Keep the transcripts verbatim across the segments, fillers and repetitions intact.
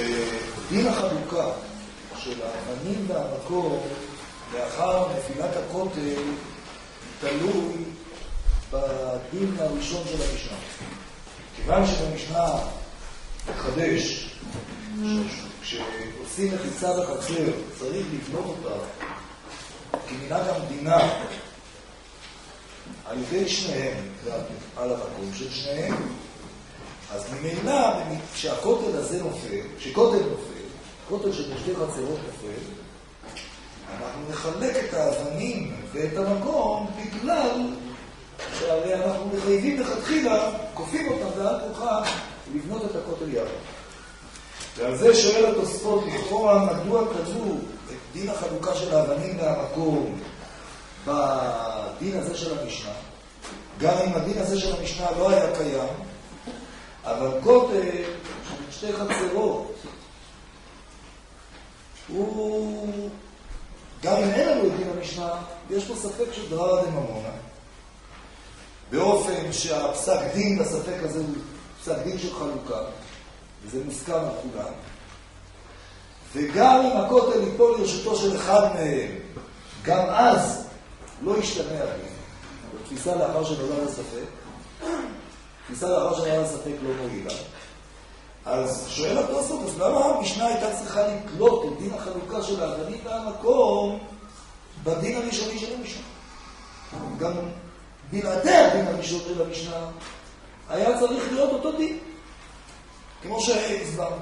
שדין החלוקה של האבנים והמקור לאחר נפילת הכותל תלוי בדין הראשון של המשנה. כיוון שבמשנה מחדש כשעושים מחיצה בחצר צריך לבנות אותה כמנהג המדינה על ידי שניהם ועל המקום של שניהם, אז ממילא כשהכותל הזה נופל, כשכותל נופל, כותל של שתי חצרות נופל, אנחנו נחלק את האבנים ואת המקום בגלל שהרי אנחנו מחייבים לכתחילה, כופים אותם ועל כוחה לבנות את הכותל יחד. ועל זה שואל התוספות לכאורה מדוע כתבו את דין החלוקה של האבנים והמקום בדין הזה של המשנה, גם אם הדין הזה של המשנה לא היה קיים, אבל כותל של שתי חצרות הוא, גם אם אין לנו את דין המשנה, יש פה ספק של דררא דממונא, באופן שהפסק דין בספק הזה הוא פסק דין של חלוקה, וזה מוסכם על כולם, וגם אם הכותל ייפול לרשותו של אחד מהם, גם אז לא ישתנה הדין. בתפיסה לאחר שנולד הספק, תפיסה לאחר שנולד הספק לא מועילה. אז שואל התוספות, אז למה המשנה הייתה צריכה לקלוט את דין החלוקה של האבנים והמקום בדין הראשוני של המשנה? גם בלעדי הדין הראשון של המשנה היה צריך להיות אותו דין, כמו שהסברנו.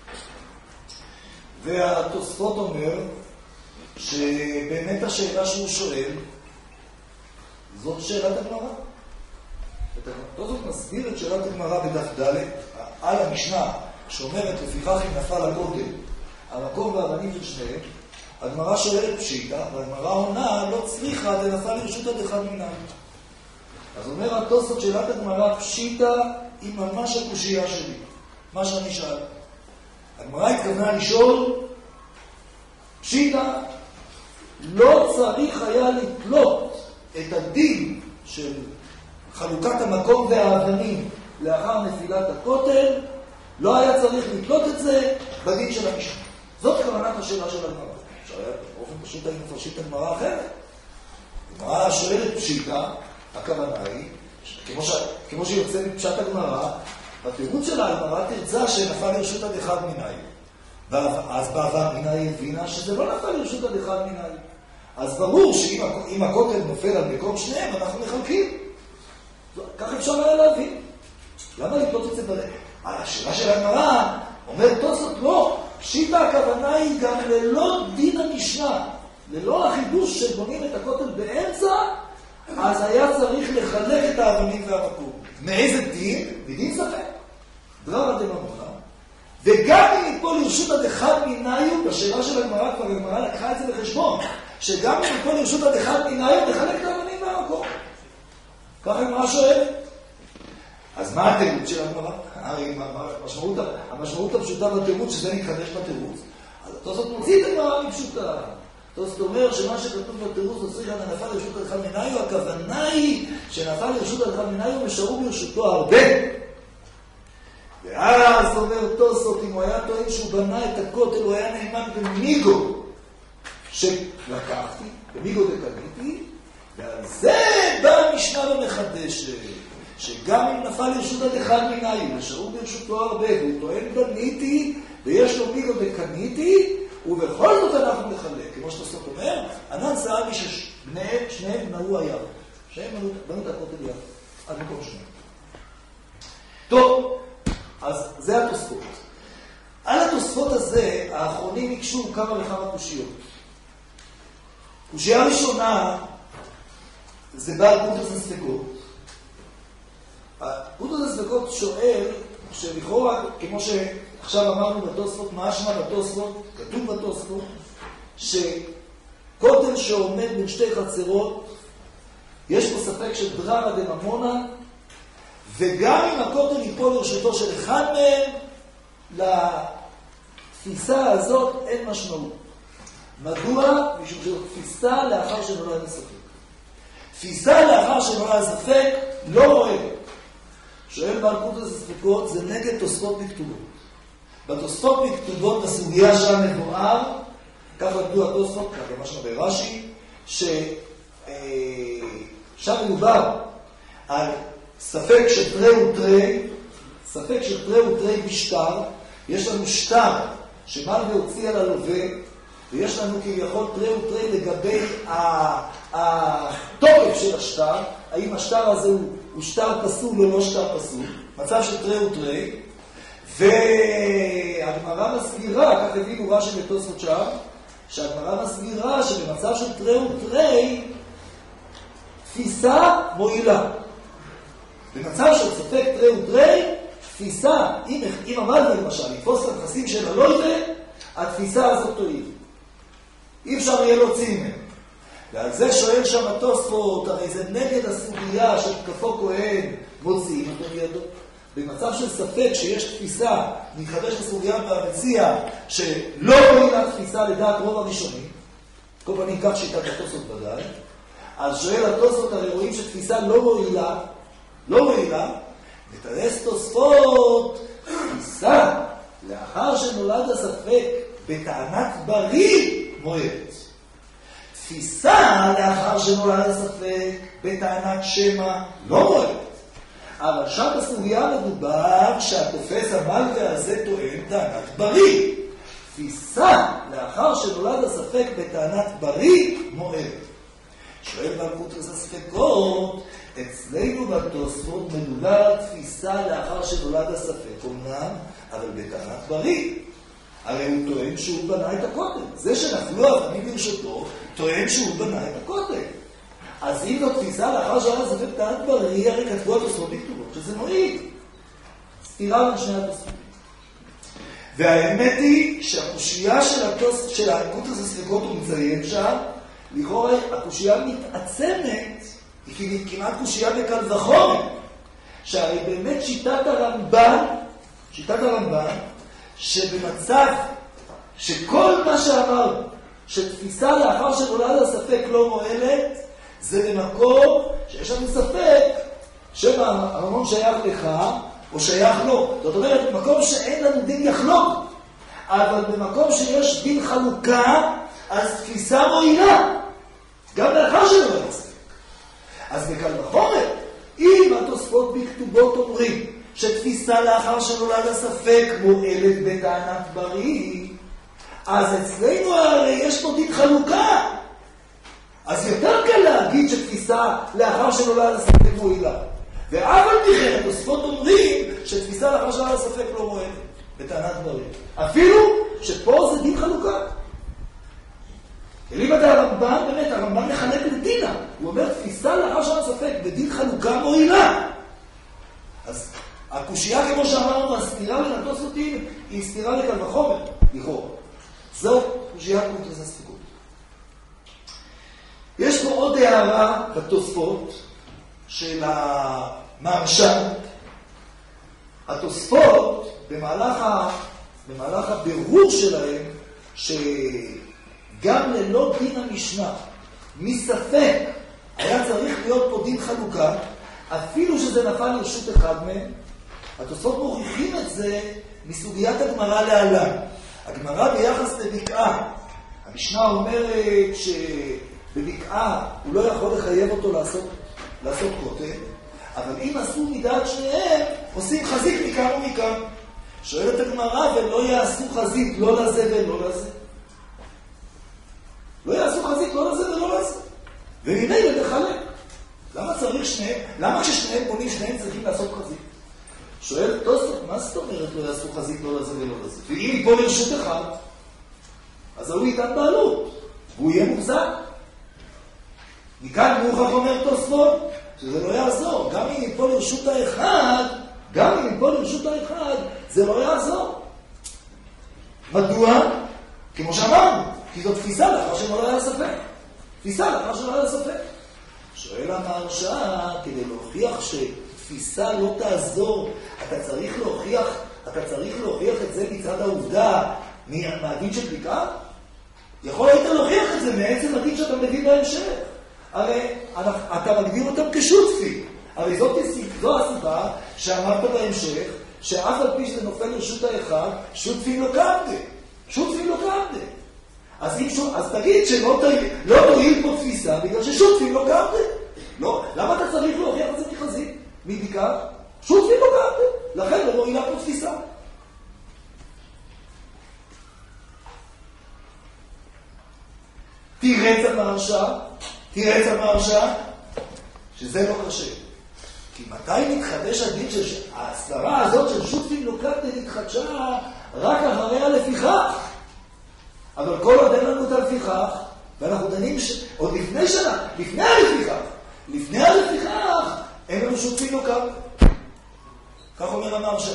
והתוספות אומר שבאמת השאלה שהוא שואל זאת שאלת הגמרא. התוספות מסביר את שאלת הגמרא בדף ד' על המשנה שאומרת לפיכך אם נפל הכותל המקום והאבנים של שניהם, הגמרא שואלת פשיטא והגמרא עונה לא צריכה דנפל לרשות אחד מינם. אז אומר התוספות שאלת הגמרא פשיטא היא ממש הקושייה שלי, מה שאני שאל. הגמרא התכוונה לשאול פשיטא לא צריך היה לתלות את הדין של חלוקת המקום והאבנים לאחר נפילת הכותל, לא היה צריך לתלות את זה בדין של המשנה. זאת כוונת השאלה של הגמרא. אפשר היה באופן פשוט היינו מפרשים את הגמרא אחרת. הגמרא שואלת פשיטא, הכוונה היא, כמו, ש... כמו שיוצא מפשט הגמרא, התירוץ של הגמרא תרצה שנפל לרשות עד אחד מנהי. אז בעבר מנהי הבינה שזה לא נפל לרשות עד אחד מנהי. אז ברור שאם הכותל נופל על מקום שניהם, אנחנו מחלקים. כך אפשר היה להבין. למה לתלות את זה בלב? השאלה של הגמרא אומרת תוספות לא, פשיטא הכוונה היא גם ללא דין המשנה, ללא החידוש שבונים את הכותל באמצע, אז היה צריך לחלק את האבנים והמקום. מאיזה דין? מדין ספק. דררא דממונא. וגם אם ייפול לרשות עד אחד מנהי, בשאלה של הגמרא כבר הגמרא לקחה את זה בחשבון, שגם אם ייפול לרשות עד אחד מנהי, נחלק את האבנים והמקום. ככה הגמרא שואלת. אז מה התירוץ של הגמרא? הרי המשמעות, המשמעות הפשוטה בתירוץ, שזה מתחדש בתירוץ. אז התוספות מוציא את הגמרא מפשוטה. התוספות אומר שמה שכתוב בתירוץ נצריך על נפל לרשות עד אחד מנהי, הכוונה היא שנפל לרשות עד אחד מנהי ומשארו ברשותו הרבה. ואז אומר תוספות, אם הוא היה טוען שהוא בנה את הכותל, הוא היה נאמן במיגו שלקחתי, במיגו דקניתי, ועל זה בא המשנה ומחדשת, שגם אם נפל לרשות עד אחד מנהי, ושארו ברשותו הרבה, והוא טוען בניתי, ויש לו מיגו דקניתי, ובכל זאת אנחנו נחלק. כמו שתוספות אומר, ענן סעדי ששניהם בנהו היד. שניהם בנו את הכותל יד. עד מקום שניהם. טוב, אז זה התוספות. על התוספות הזה, האחרונים יקשו כמה וכמה קושיות. קושייה ראשונה, זה בעל פוטוס הספקות. פוטוס הספקות שואל, שלכאורה, כמו שעכשיו אמרנו בתוספות, משמע בתוספות, כתוב בתוספות, שכותל שעומד בין שתי חצרות, יש פה ספק של דררא דממונא, וגם אם הכותל ייפול לרשותו של אחד מהם, לתפיסה הזאת אין משמעות. מדוע? משום שזו תפיסה לאחר שנולד הספק. תפיסה לאחר שנולד הספק לא מועדת. שואל בעל פוטוס הספקות, זה נגד תוספות בכתובות. בתוספות מכתובות בסוגיה שם מבואר, כך למדו התוספות, כך למשל ברש"י, ששם מדובר על ספק של תרי ותרי, ספק של תרי ותרי בשטר, יש לנו שטר שמלווה הוציא על הלווה, ויש לנו כביכול תרי ותרי לגבי התוקף של השטר, האם השטר הזה הוא, הוא שטר פסול או לא שטר פסול, מצב של תרי ותרי, והגמרא מסבירה, כך הבינו רש"י בתוספות שם, שהגמרא מסבירה שבמצב של תרי ותרי, תפיסה מועילה. במצב של ספק תרי ותרי, תפיסה, אם, אם המלווה למשל, יתפוס את הנכסים של הלווה, התפיסה הזאת תועיל. אי אפשר יהיה להוציא ממנו. ועל זה שואל שם התוספות, הרי זה נגד הסוגיה של כפו כהן מוציאים אותו מידו. במצב של ספק שיש תפיסה, מתחדש לסוגיה והמציע, שלא מועילה תפיסה לדעת רוב הראשונים, כל פעמים כך שיטת התוספות ודאי, אז שואל התוספות, הרי רואים שתפיסה לא מועילה, לא מועילה, ותרס תוספות, תפיסה, לאחר שנולד הספק, בטענת בריא מועלת. תפיסה לאחר שנולד הספק, בטענת שמא לא מועלת. אבל שם בסוגיה מדובר שהתופס המלווה הזה טוען טענת בריא. תפיסה לאחר שנולד הספק בטענת בריא מועלת. שואל מלכות איזה ספקות, אצלנו בתוספות מדובר על תפיסה לאחר שנולד הספק, אומנם, אבל בטענת בריא. הרי הוא טוען שהוא בנה את הכותל. זה שנפלו אבנים ברשותו, טוען שהוא בנה את הכותל. אז אם זו תפיסה לאחר שנולד הספק בטענת בריא, הרי כתבו התוספות בכתובות, שזה מועיל. סתירה בין שני התוספות. והאמת היא שהקושייה של התוספות, של העמקות הזה ספקות הוא מציין שם, לכאורה הקושייה מתעצמת, היא כמעט קושייה בקל וחומר, שהרי באמת שיטת הרמב"ן, שיטת הרמב"ן, שבמצב שכל מה שאמר, שתפיסה לאחר שנולד הספק לא מועלת, זה במקום שיש לנו ספק, שמא הממון שייך לך או שייך לו. זאת אומרת, במקום שאין לנו דין יחלוק, אבל במקום שיש דין חלוקה, אז תפיסה מועילה, גם לאחר שנולד הספק. אז בקל וחומר, אם התוספות בכתובות אומרים שתפיסה לאחר שנולד הספק מועלת בטענת בריא, אז אצלנו הרי יש פה דין חלוקה. אז יותר קל להגיד שתפיסה לאחר שנולד הספק מועילה. ואף על פי כן התוספות אומרים שתפיסה לאחר שנולד הספק לא מועלת בטענת בריא. אפילו שפה זה דין חלוקה. אליבא דהרמב"ן, באמת, הרמב"ן מחלק לדינה. הוא אומר, תפיסה לאחר שנולד הספק בדין חלוקה מועילה. אז הקושייה, כמו שאמרנו, הסתירה בין התוספות היא סתירה לקל וחומר, לכאורה. זו קושיית קונטרס הספקות. יש פה עוד הערה בתוספות של המהרש"ל. התוספות, במהלך, ה... במהלך הבירור שלהם, שגם ללא דין המשנה, מספק, היה צריך להיות פה דין חלוקה, אפילו שזה נפל לרשות אחד מהם, התוספות מוכיחים את זה מסוגיית הגמרא להלן. הגמרא ביחס לבקעה, המשנה אומרת שבבקעה הוא לא יכול לחייב אותו לעשות, לעשות כותל, אבל אם עשו מדעת שניהם, עושים חזית מכאן ומכאן. שואלת הגמרא, ולא יעשו חזית לא לזה ולא לזה. לא יעשו חזית לא לזה ולא לזה. והנה לחלק. למה צריך שניהם? למה כששניהם בונים, שניהם צריכים לעשות חזית? שואל תוספות, מה זאת אומרת לא יעשו חזית לא לזה ולא לזה? ואם יפול לרשות אחד, אז הוא ייתן בעלות, והוא יהיה מוחזק. מכאן מוכרח אומר תוספות, שזה לא יעזור. גם אם יפול לרשות האחד, גם אם יפול לרשות האחד, זה לא יעזור. מדוע? כמו שאמרנו, כי זו תפיסה לאחר שנולד הספק. תפיסה לאחר שנולד הספק. שואל המהרש"ל, כדי להוכיח שתפיסה לא תעזור, אתה צריך להוכיח, אתה צריך להוכיח את זה מצד העובדה מהדין של בקעה? יכול היית להוכיח את זה מעצם הדין שאתה מביא בהמשך. הרי אתה מגדיר אותם כשותפים. הרי זאת, זו הסיבה שאמרת בהמשך שאף על פי שזה נופל לרשות האחד, שותפים לו קמדה. שותפים לו קמדה. אז, שו... אז תגיד שלא תועיל, לא תועיל פה תפיסה, בגלל ששותפים לו קמדה. לא, למה אתה צריך להוכיח את זה כחזית? מי ביקר? שותפים לו קמדה. לכן לא תועילה פה תפיסה. תירץ המרשה, תירץ המרשה, שזה לא קשה. כי מתי מתחדש הדין של ההסלרה הזאת של שותפים לו קמדה נתחדשה רק אחריה לפיכך. אבל כל עוד אין לנו את הלפיכך, ואנחנו דנים ש... עוד לפני שנה, לפני הלפיכך, לפני הלפיכך, אין לנו שותפים לו קמדה. כך אומר המרשה.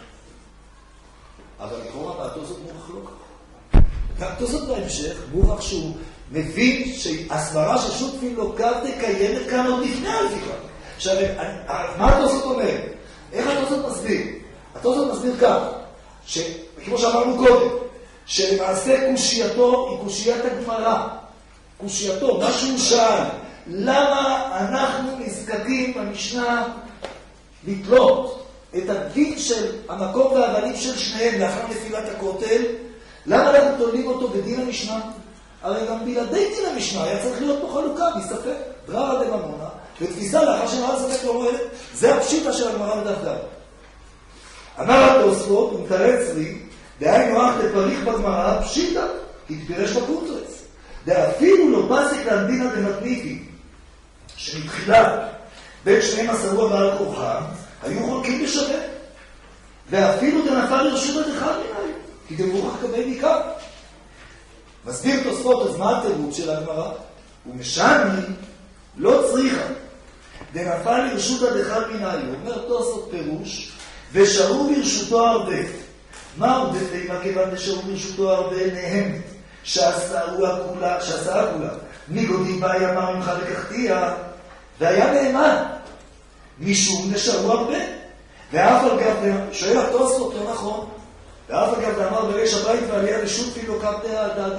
אבל לכאורה מהתוספות מוכרח לא כך. מהתוספות בהמשך מוכרח שהוא מבין שהסברה של שותפים לו קמדה קיימת כאן עוד לפני הלפיכך. עכשיו, מה התוספות אומר? איך התוספות מסביר? התוספות מסביר כך, שכמו שאמרנו קודם, שלמעשה קושייתו היא קושיית הגמרא. קושייתו, מה שהוא שאל, למה אנחנו נזקקים במשנה לתלות את הדין של המקום והבנים של שניהם לאחר נפילת הכותל? למה אנחנו תולים אותו בדין המשנה? הרי גם בלעדי דין המשנה היה צריך להיות פה חלוקה, מסתפק, דררה דממונה, ותפיסה לאחר שנראה ספק לא מועלת. זה הפשיטה של הגמרא בדף ד'. אמר התוספות, הוא מתרץ לי, דהיינו אך לפריך בגמרא פשיטה, כי תפירש בקונטרס. דאפילו לא פסק להמדינא דמתניתין, שמתחילה בין שניהם עשרו ועל כורחם, היו חולקים בשווה. ואפילו דנפל לרשות אחד מנהל, כי דמוכח קבל עיקר. מסביר תוספות, אז מה התירוץ של הגמרא? ומשני לא צריכה. דנפל לרשות אחד מנהל, אומר תוספות פירוש, ושארו ברשותו הרבה. מה עוד לפעמים כיוון דשארו ברשותו הרבה נהמת, שעשאה כולה, שעשאה כולה, מגודים בה ימה ממך לקחתיה, והיה נאמן, משום נשארו הרבה. ואף על גב, שואל התוספות, לא נכון, ואף על גב דאמר בריש הבית ועליה לשותפים לא קמתה הדדי.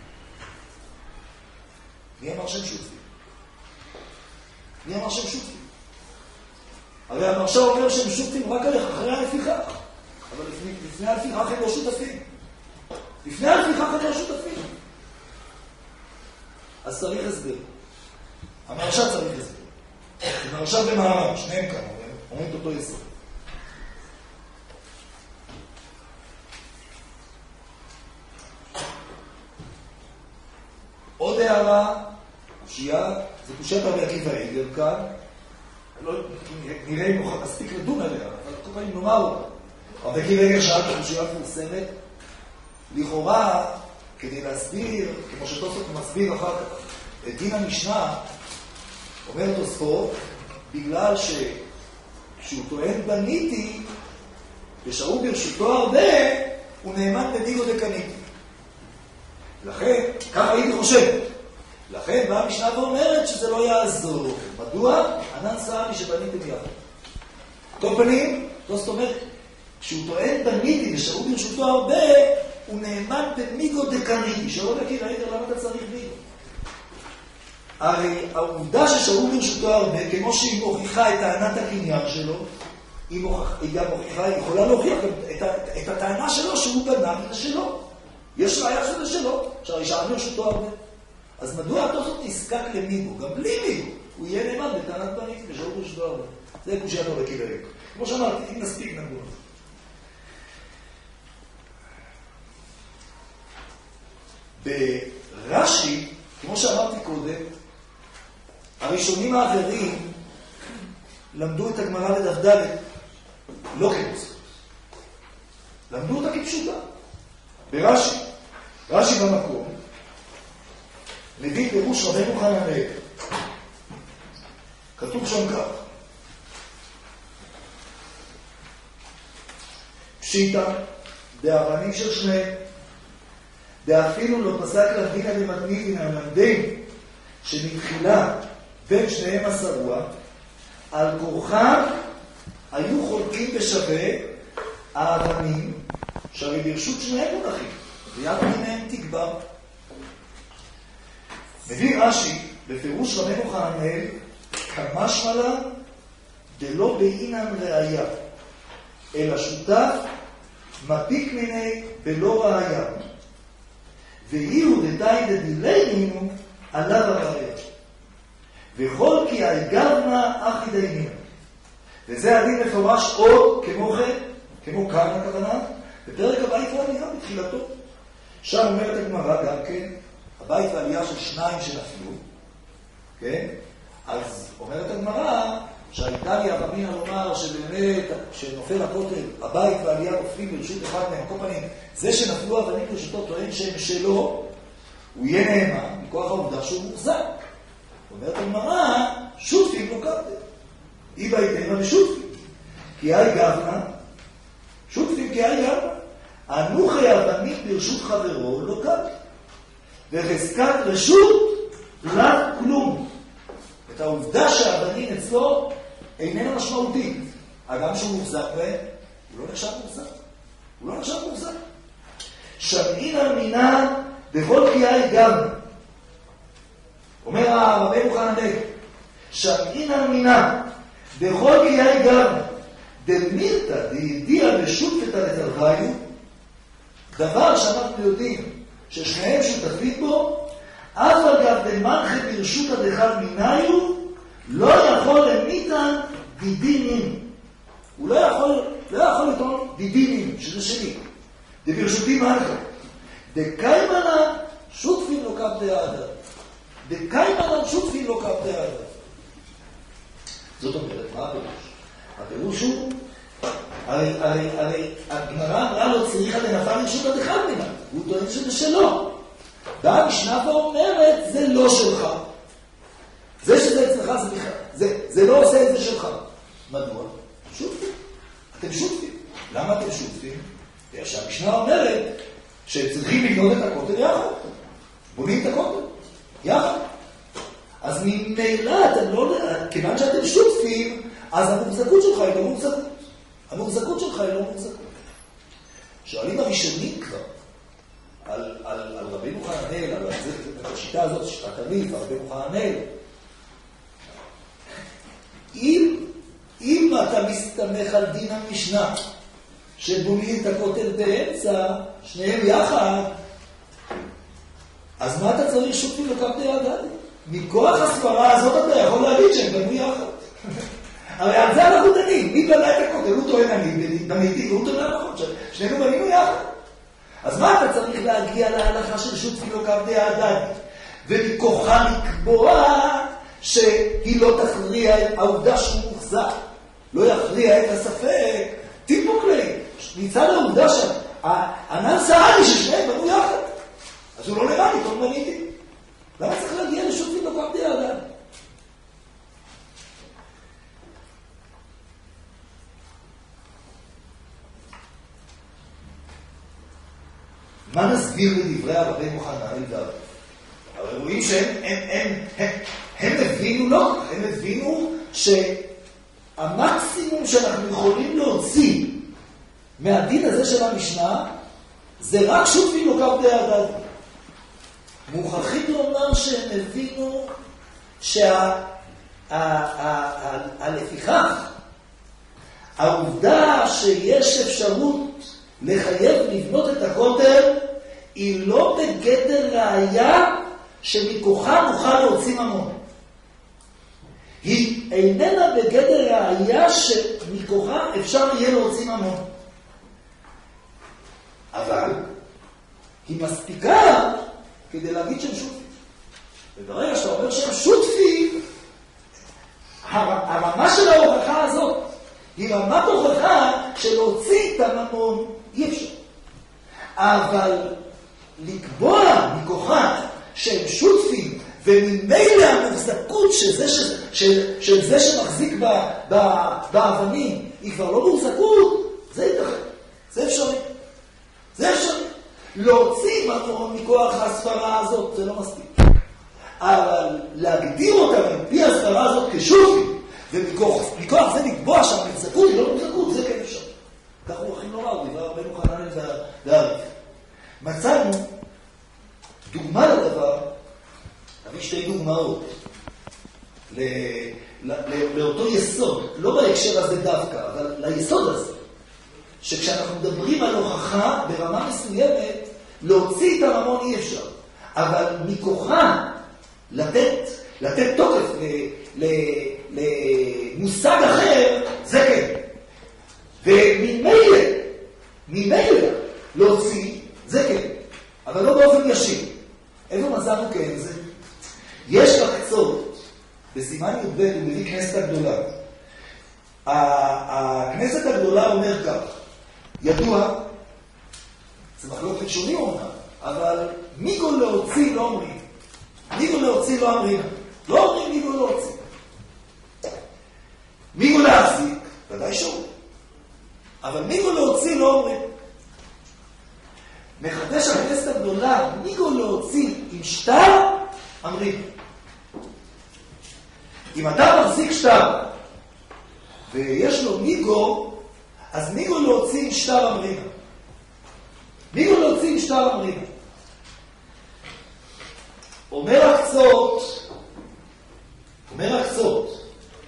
מי אמר שהם שותפים? מי אמר שהם שותפים? הרי המרשה אומר שהם שותפים רק עליך, אחרי הלפיכך. אבל לפני, לפני הלפיכך הם לא שותפים. לפני הלפיכך הם לא שותפים. אז צריך הסבר. המרשה צריך הסבר. המרשה ומאמר, שניהם כאן, אומרים את אותו יסוד. עוד הערה, קושייה, זה קושיית רבי עקיבא איגר כאן, לא, נראה אם נוכל מספיק לדון עליה, אבל כל פעמים נאמר אותה. רבי עקיבא איגר שאל את הקושייה מפורסמת, לכאורה, כדי להסביר, כמו שתוספות מסביר אחר כך, את דין המשנה, אומר תוספות, בגלל שכשהוא טוען בניתי, ושארו ברשותו הרבה, הוא נאמן בדיגו דקניתי. לכן, ככה הייתי חושב. לכן באה המשנה ואומרת שזה לא יעזור. מדוע? ענן סעמי שבניתם יחד. כל פנים, זאת אומרת, כשהוא טוען בניתי ושארו ברשותו הרבה, הוא נאמן במיגו דקניתי. שלא מכיר, ראית למה אתה צריך מיגו. הרי העובדה ששארו ברשותו הרבה, כמו שהיא מוכיחה את טענת הקניין שלו, היא, מוכח, היא גם מוכיחה, היא יכולה להוכיח את, את הטענה שלו שהוא גנב את שלו. יש ראיה שזה שלו, שהרשעה ברשותו הרבה. אז מדוע התוספות נזקק למיגו? גם בלי מיגו, הוא יהיה נאמן בטענת בניתי ושארו ברשותו הרבה. זה קושייתו רבי עקיבא. כמו שאמרתי, אם נספיק נגוע. ברש"י, כמו שאמרתי קודם, הראשונים האחרים למדו את הגמרא בדף ד' לא כתוספות. למדו אותה כפשוטה. ברש"י, רש"י במקום, מביא פירוש רבנו חננאל. כתוב שם כך. פשיטה, דאבנים של שניהם, דאפילו לא פסק לדינא דמתניתין המלמדים שמתחילה בין שניהם עשרוה, על כורחם היו חולקים בשווה האבנים שהרי ברשות שניהם מונחים, ויד מהם תגבר. מביא רש"י בפירוש רבנו חננאל, כמשמע לה דלא בעינן ראיה. אלא שותף, מפיק מיני בלא ראיה. ואילו דתאי דדילנו עליו הראיה. וכל כי היגבנה אחי דיינים. וזה הדין מפורש עוד כמו כן, כמו כאן הכוונה, בפרק הבית והעלייה בתחילתו. שם אומרת הגמרא גם כן, הבית והעלייה של שניים שנפלו, כן? אז אומרת הגמרא שהייתה לי הרמינה לומר שבאמת, כשנופל הכותל, הבית והעלייה נופלים ברשות אחד מהם, כל פנים, זה שנפלו אבנים ברשותו טוען שהם שלו, הוא יהיה נאמן, מכוח העובדה שהוא מוחזק. אומרת הגמרא, שותפים לא קפתם. אי בהתאמה ושותפים. כי אי גבנה, שותפים כי אי גבנה. אנוכי אבנים ברשות חברו לא קפתם. וחזקת רשות רק כלום. את העובדה שהאבנים אצלו איננה משמעותית. אדם שהוא מוחזק בהם, הוא לא נחשב מוחזק. הוא לא נחשב מוחזק. שמעין אמינה בכל קריאה גם. אומר הרבי מוחנן, שמעין אמינה בכל קריאה גם. דמירתא דידיע בשותפתא לתרוויו, דבר שאנחנו יודעים ששניהם שותפים בו, אף אגב דמנחה ברשותא דחד מיניו, לא יכול למיתן דידינים. הוא לא יכול, לא יכול לטעון דידינים, שזה שלי. דברשותי מנחה. דקיימנה שותפים לא קפ דאדם. דקיימנה שותפים לא קפ דאדם. זאת אומרת, מה הפירוש? הפירוש הוא, הרי, הרי, הרי, הגמרא אמרה לו צריכה לנפל רשותא דחד מיניו. הוא טוען שזה שלו. והמשנה פה אומרת, זה לא שלך. זה שזה אצלך זה בכלל. זה, זה לא עושה את זה שלך. מדוע? שותפים. אתם שותפים. למה אתם שותפים? שהמשנה אומרת שצריכים לבנות את הכותל יחד. בונים את הכותל יחד. אז ממילא אתם לא... כיוון שאתם שותפים, אז המוחזקות שלך היא לא מוחזקות. המוחזקות שלך היא לא מוחזקות. שואלים הראשונים כבר, על, על, על רבי מוחנן, על השיטה הזאת, שיטת הריף, על רבי מוחנן. אם, אם אתה מסתמך על דין המשנה, שבונים את הכותל באמצע, שניהם יחד, אז מה אתה צריך שותפים לקפ דאדם? מכוח הסברה הזאת אתה יכול להגיד שהם בנו יחד. הרי על זה אנחנו דנים, מי בנה את הכותל? הוא טוען אני, בניתי, והוא טוען נכון, שנינו בנינו יחד. אז מה אתה צריך להגיע להלכה של שותפים לא קפ דאדם? ומכוחה לקבוע שהיא לא תכריע את העובדה שהוא מוחזק, לא יכריע את הספק, טיפוק לי, מצד העובדה שהענן סעדי ששניהם בנו יחד. אז הוא לא נראה לי, טוב בניתי. למה צריך להגיע לשותפים לא קפ דאדם? מה נסביר לדברי הרבי מוחנן אלדד? הרי רואים שהם הם, הם, הם, הם הבינו לא, הם הבינו שהמקסימום שאנחנו יכולים להוציא מהדין הזה של המשנה זה רק שותפים לא קפ דאדם. מוכרחים לומר שהם הבינו שהלפיכך העובדה שיש אפשרות לחייב לבנות את הכותל היא לא בגדר ראיה שמכוחה נוכל להוציא ממון. היא איננה בגדר ראיה שמכוחה אפשר יהיה להוציא ממון. אבל היא מספיקה כדי להגיד שהם שותפים. וברגע שאתה אומר שהם שותפים, הרמה של ההוכחה הזאת היא רמת הוכחה שלהוציא את הממון אי אפשר. אבל לקבוע מכוחה שהם שותפים וממילא המוחזקות של, של, של זה שמחזיק באבנים היא כבר לא מוחזקות, זה ייתכן, זה אפשרי. זה אפשרי. להוציא ממון מכוח הספרה הזאת זה לא מספיק. אבל להגדיר אותם על פי הספרה הזאת כשותפים ומכוח זה לקבוע שהמוחזקות היא לא מוחזקות, זה כן אפשר. כך הוא הכי נורא, הוא דיבר הרבה מוחנן והעריף. מצאנו דוגמה לדבר, נביא שתי דוגמאות לאותו יסוד, לא בהקשר הזה דווקא, אבל ליסוד הזה. שכשאנחנו מדברים על הוכחה ברמה מסוימת, להוציא את הממון אי אפשר. אבל מכוחה לתת, לתת תוקף למושג אחר, זה כן. וממילא, ממילא להוציא, זה כן. אבל לא באופן ישיר. איפה מצאנו כן זה? יש לחצות, בסימן י"ב הוא מביא כנסת הגדולה. הכנסת הגדולה אומר כך, ידוע, זה מחלוקת שוני אומנם, אבל מיגו להוציא לא אומרים. מיגו להוציא לא אומרים. לא אומרים מיגו להוציא. מיגו להחזיק, ודאי שאומרים. אבל מיגו להוציא לא אומרים. מחדש הכנסת הגדולה, מיגו להוציא עם שטר, אומרים. אם אתה מחזיק שטר, ויש לו מיגו, אז מיגו להוציא עם שטר אומרים. מיגו להוציא עם שטר אומרים. אומר הקצות, אומר הקצות,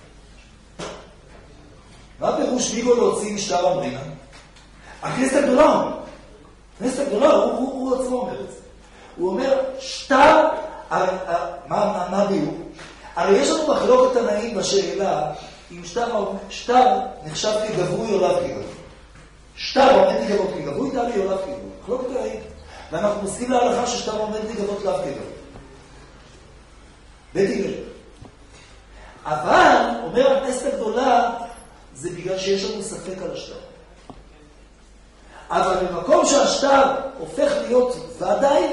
מה פירוש מיגו להוציא עם שטר אומרים? הכנסת הגדולה, הכנסת הגדולה, הוא, הוא, הוא עצמו אומר את זה. הוא אומר, שטר, מה, מה, מה ביור? הרי יש לנו מחלוקת תנאים בשאלה, אם שטר, שטר נחשב כגבוי או לאו כגבוי. שטר עומד לגבות כגבוי, דלי או לאו כגבוי. מחלוקת תנאים. ואנחנו מוסכים להלכה ששטר עומד לגבות לאו כגבוי. בית הלל. אבל, אומר הכנסת הגדולה, זה בגלל שיש לנו ספק על השטר. אבל במקום שהשטר הופך להיות ודאי,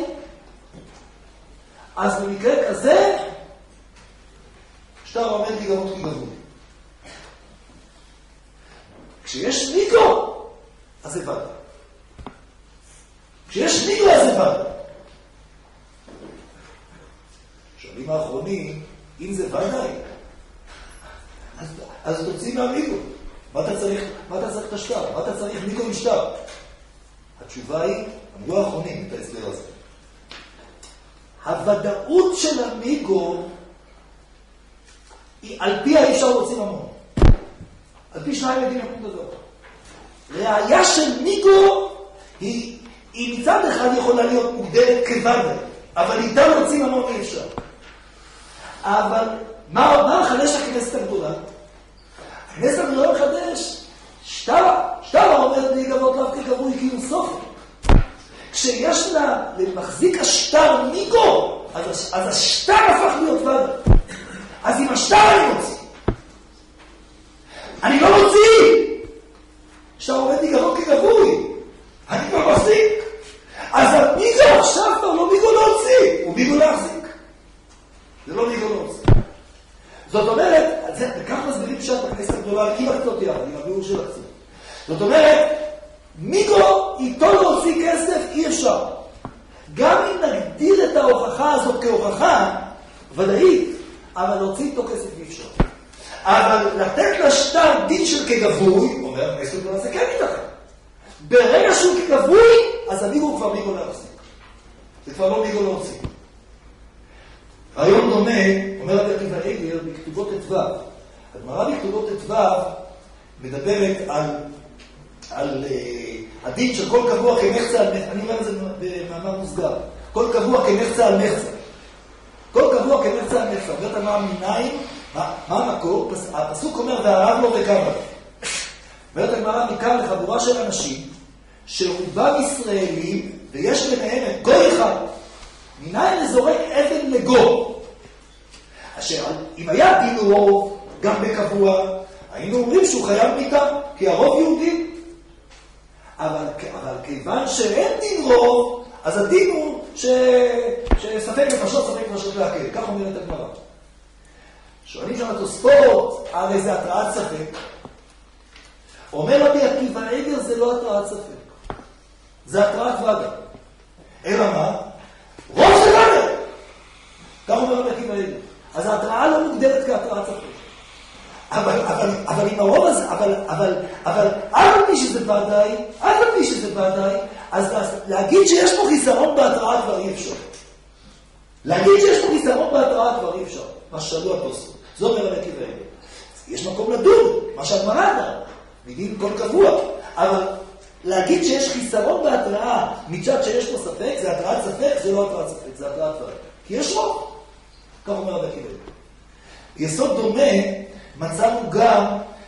אז במקרה כזה, שטר עומד לגבות כגבוי. כשיש מיגו, אז זה ודאי. כשיש מיגו, אז זה ודאי. שואלים האחרונים, אם זה ודאי, אז, אז תוציא מהמיגו. מה אתה צריך, מה אתה צריך את השטר? מה אתה צריך מיגו עם שטר? התשובה היא, אמרו האחרונים את ההסבר הזה. הוודאות של המיגו, היא על פי האי אפשר להוציא ממון. על פי שניים יודעים יקום דבר. ראיה של מיגו היא, היא מצד אחד יכולה להיות מוגדרת כוודאי, אבל איתה להוציא ממון אי אפשר. אבל מה, מה מחדש הכנסת הגדולה? הכנסת הגדולה מחדש שטר, שטר עומד להיגבות לאו כגבוי כי הוא סופי. כשיש לה למחזיק השטר מיגו, אז, אז השטר הפך להיות ודאי. אז אם השטר אני מוציא, אני לא מוציא. שטר עומד להיגבות כגבוי, אני כבר מחזיק. אז המיגו עכשיו כבר לא מיגו להוציא, הוא מיגו להחזיק. זה לא מיגו להוציא. זאת אומרת, וכך מסבירים שאת בכנסת הגדולה, עם הקצות יחד, עם הביאור של הקצות. זאת אומרת, מיגו איתו להוציא כסף אי אפשר. גם אם נגדיר את ההוכחה הזאת כהוכחה ודאית, אבל להוציא איתו כסף אי אפשר. אבל לתת לשטר דין של כגבוי, אומר, הכנסת הגדולה, זה כן ייתכן. ברגע שהוא כגבוי, אז המיגו כבר מיגו להחזיק. זה כבר לא מיגו להוציא. רעיון דומה, אומר רבי עקיבא איגר, בכתובות ט"ו. הגמרא בכתובות ט"ו מדברת על, על uh, הדין של כל קבוע כמחצה על מחצה. אני אומר את זה במאמר מוסגר. כל קבוע כמחצה על מחצה. כל קבוע כמחצה על מחצה. אומרת אמר מנין, מה, מה המקור? הפסוק אומר, והרב לו וקרא. אומרת הגמרא מכאן לחבורה של אנשים, שרובם ישראלים, ויש ביניהם את גוי אחד. מנין לזורק אבן לגור. אשר אם היה דין רוב, גם בקבוע, היינו אומרים שהוא חייב מיתה, כי הרוב יהודים. אבל, אבל כיוון שאין דין רוב, אז הדין הוא ש... שספק נפשות, ספק נפשות להקל. כך אומרת הגמרא. שואלים שם התוספות, הרי זה התרעת ספק. אומר רבי עקיבא איגר, זה לא התרעת ספק. זה התרעת ודאי. אלא מה? רוב זה ודאי. כך אומר רבי עקיבא איגר. אז ההתראה לא מוגדרת כהתרעת ספק. אבל, אבל, אבל עם הרוב הזה, אבל, אבל, אבל, אל מי שזה ודאי, אל מי שזה ודאי, אז להגיד שיש פה חיסרון בהתראה כבר אי אפשר. להגיד שיש פה חיסרון בהתראה כבר אי אפשר. מה שאלו התוספות. זה אומר רבי עקיבא איגר. יש מקום לדון, מה שהגמרא אמרה, מדין כל קבוע. אבל להגיד שיש חיסרון בהתראה מצד שיש פה ספק, זה התראת ספק, זה לא התראת ספק, זה התראת ספק. כי יש רוב, כך אומר רבי עקיבא. יסוד דומה מצאנו גם,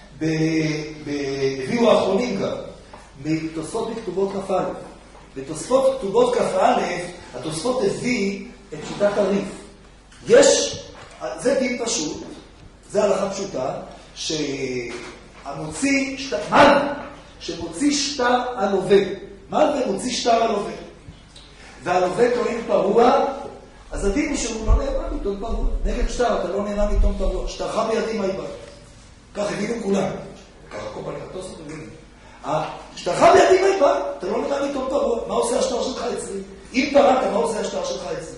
הביאו האחרונים גם, מתוספות בכתובות כ"א. בתוספות כתובות כ"א, התוספות הביא את שיטת הריף. יש, זה דין פשוט, זה הלכה פשוטה, שהמוציא, שת, מל, שמוציא שטר על הלווה. מל ומוציא שטר על הלווה. והלווה טוען פרוע, אז הדין הוא שהוא לא נאמן מטעון פרוע. נגד שטר, אתה לא נאמן מטעון פרוע. שטרך בידי מה יבא. כך הבינו כולם. ככה כל פעם נכתוס מבינים. שטרך בידי מה יבא, אתה לא נאמן מטעון פרוע. מה עושה השטר שלך אצלי? אם פרעת, מה עושה השטר שלך אצלי?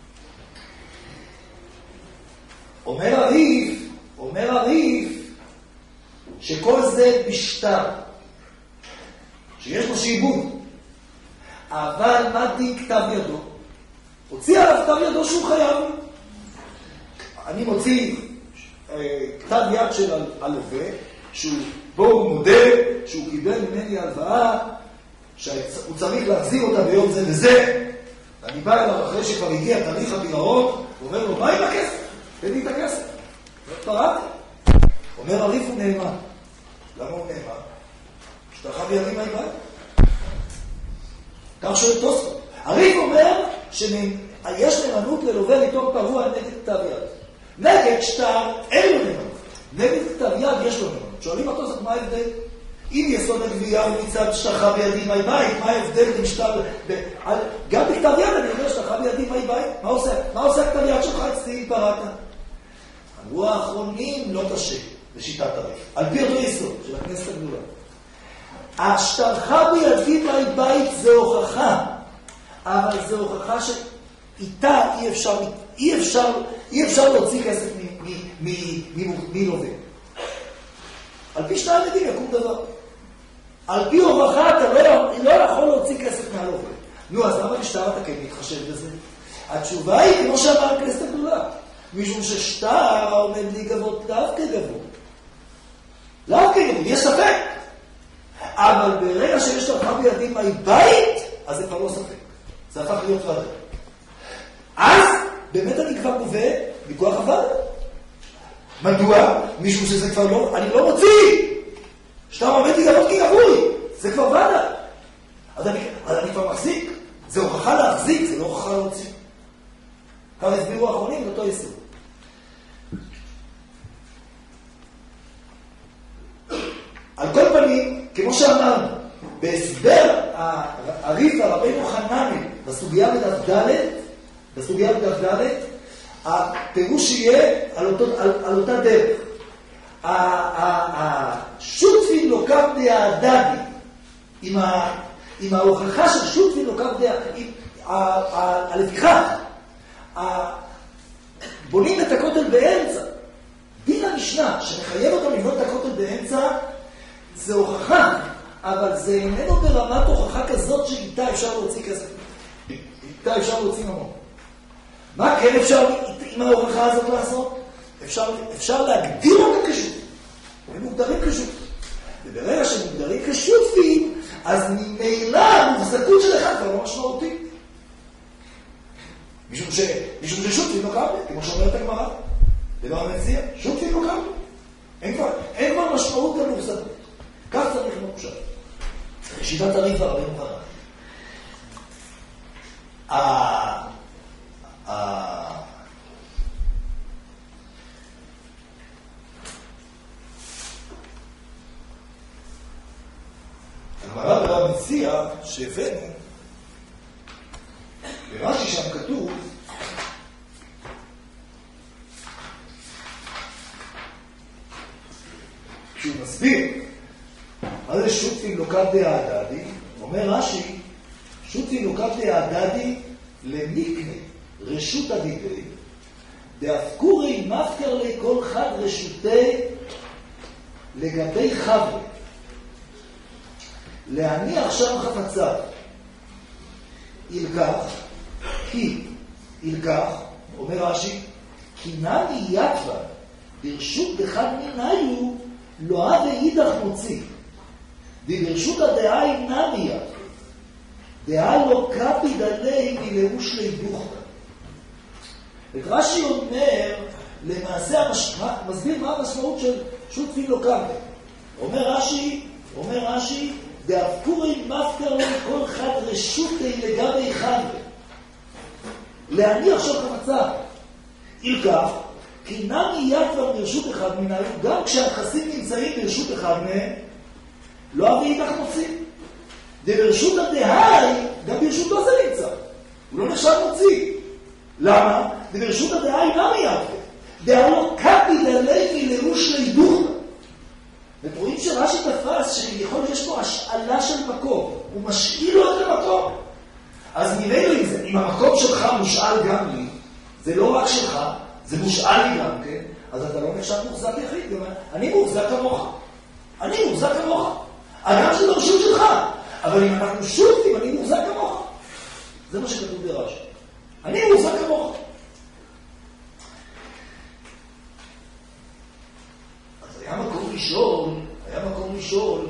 אומר הריף, אומר הריף, שכל זה בשטר, שיש לו שעבוד, אבל מה דין כתב ידו? הוציא עליו כתב ידו שהוא חייב. אני מוציא אה, כתב יד של הלווה, שבו הוא מודה שהוא קיבל ממני הלוואה, שהוא צריך להחזיר אותה ביום זה וזה. אני בא אליו אחרי שכבר הגיע תאריך הפירעון, ואומר לו, מה עם הכסף? תן לי את הכסף. פרעתי. אומר הריף הוא נאמן. למה הוא נאמן? שטרך בידי מה יבא? כך שואל תוספות. הריף אומר שיש נאמנות ללווה לטעון פרוע נגד כתב יד. נגד שטר אין לו נאמנות. נגד כתב יד יש לו נאמנות. שואלים התוספות מה ההבדל? אם יסוד הגבייה הוא מצד שטרך בידי מה יבא, מה ההבדל עם שטר... גם בכתב יד אני אומר שטרך בידי מה יבא. מה עושה? מה עושה כתב יד שלך אצלי אם פרעת? אמרו האחרונים לא תשא בשיטת הריף. על פי אותו יסוד של הכנסת הגדולה. השטרך בידי מה יבא זה הוכחה. אבל זו הוכחה שאיתה אי אפשר, אי אפשר, אי אפשר להוציא כסף מלווה. על פי שטר המדים יקום דבר. על פי הוכחה אתה לא יכול להוציא כסף מהלווה. נו, אז למה בשטר אתה כן מתחשב בזה? התשובה היא, כמו שאמר הכנסת הגדולה, משום ששטר עומד להיגבות דווקא גבוה. דווקא גבוה, יש ספק. אבל ברגע שיש לך בידי מהי בית, אז זה כבר לא ספק. זה הפך להיות ועדה. אז באמת אני כבר גובה מכוח הוועדה. מדוע? משום שזה כבר לא, אני לא מוציא. שטר עומד להיגבות כי גבוי. זה כבר ועדה. אז אני, אז אני כבר מחזיק. זה הוכחה להחזיק, זה לא הוכחה להוציא. כך הסבירו האחרונים לאותו יסוד. על כל פנים, כמו שאמרנו, בהסבר הריף הרבינו חנני בסוגיה בדף ד', בסוגיה בדף ד', הפירוש יהיה על, אותו, על, על אותה דרך. השותפין לוקח דהדדי, עם, עם ההוכחה של שותפין לוקח דהדדי, הלפיכך, בונים את הכותל באמצע. דין המשנה שמחייב אותם לבנות את הכותל באמצע, זה הוכחה, אבל זה איננו ברמת הוכחה כזאת שאיתה אפשר להוציא כסף. איתה אפשר להוציא ממון. מה כן אפשר עם ההוכחה הזאת לעשות? אפשר, אפשר להגדיר אותם כשותפים. הם מוגדרים כשותפים. וברגע שהם מוגדרים כשותפים, אז ממילא המוחזקות של אחד כבר לא משמעותי. משום ש... משום ששותפים לא קבל, כמו שאומרת הגמרא. דבר המציע, שותפים לא קבל. אין כבר, אין כבר משמעות למוחזקות. כך צריך מוקשב. שיטת הריף הרבינו חנני. הגמרא ברב מציע שהבאנו, ברש"י שם כתוב, כשהוא מסביר מה זה שותפין לוקח דהדדי, אומר רש"י, שותפין לוקח דהדדי למיקנה רשות הדידי, דאפקורי מפקר לכל חד רשותי לגבי חבר'ה. להניח שם חפציו. ילקח, כי ילקח, אומר רש"י, כי נמי יתווה ברשות אחד מניו לא אהב אידך מוציא. ברשות הדעה אינה מיד. דעה לא קפי דלי מלאוש לידוכתא. רש"י אומר, למעשה, מסביר מה המשמעות של שותפין לא קפי. אומר רש"י, אומר רש"י, דאפקורי מפקר לכל חד רשותי לגבי חד. להניח שם המצב. אילקח, כי נמי יד כבר ברשות אחד מנהל, גם כשהנכסים נמצאים ברשות אחד מהם, לא אבי איתך מוציא. דברשות הדהי, גם ברשותו זה נמצא. הוא לא נחשב מוציא. למה? דברשות הדהי נמי יד. דהי לא קפי ללוי לרוש לידוכתא. ורואים שרש"י תפס שיכול להיות שיש פה השאלה של מקום. הוא משאיל לו את המקום. אז נראה לי זה, אם המקום שלך מושאל גם לי, זה לא רק שלך, זה מושאל לי גם, כן? אז אתה לא נחשב מוחזק יחיד. אני מוחזק כמוך. אני מוחזק כמוך. אדם זה דרשות שלך. אבל אם אנחנו שותפים, אני מוחזק כמוך. זה מה שכתוב ברש"י. אני מוחזק כמוך. אז היה מקום לשאול, היה מקום לשאול,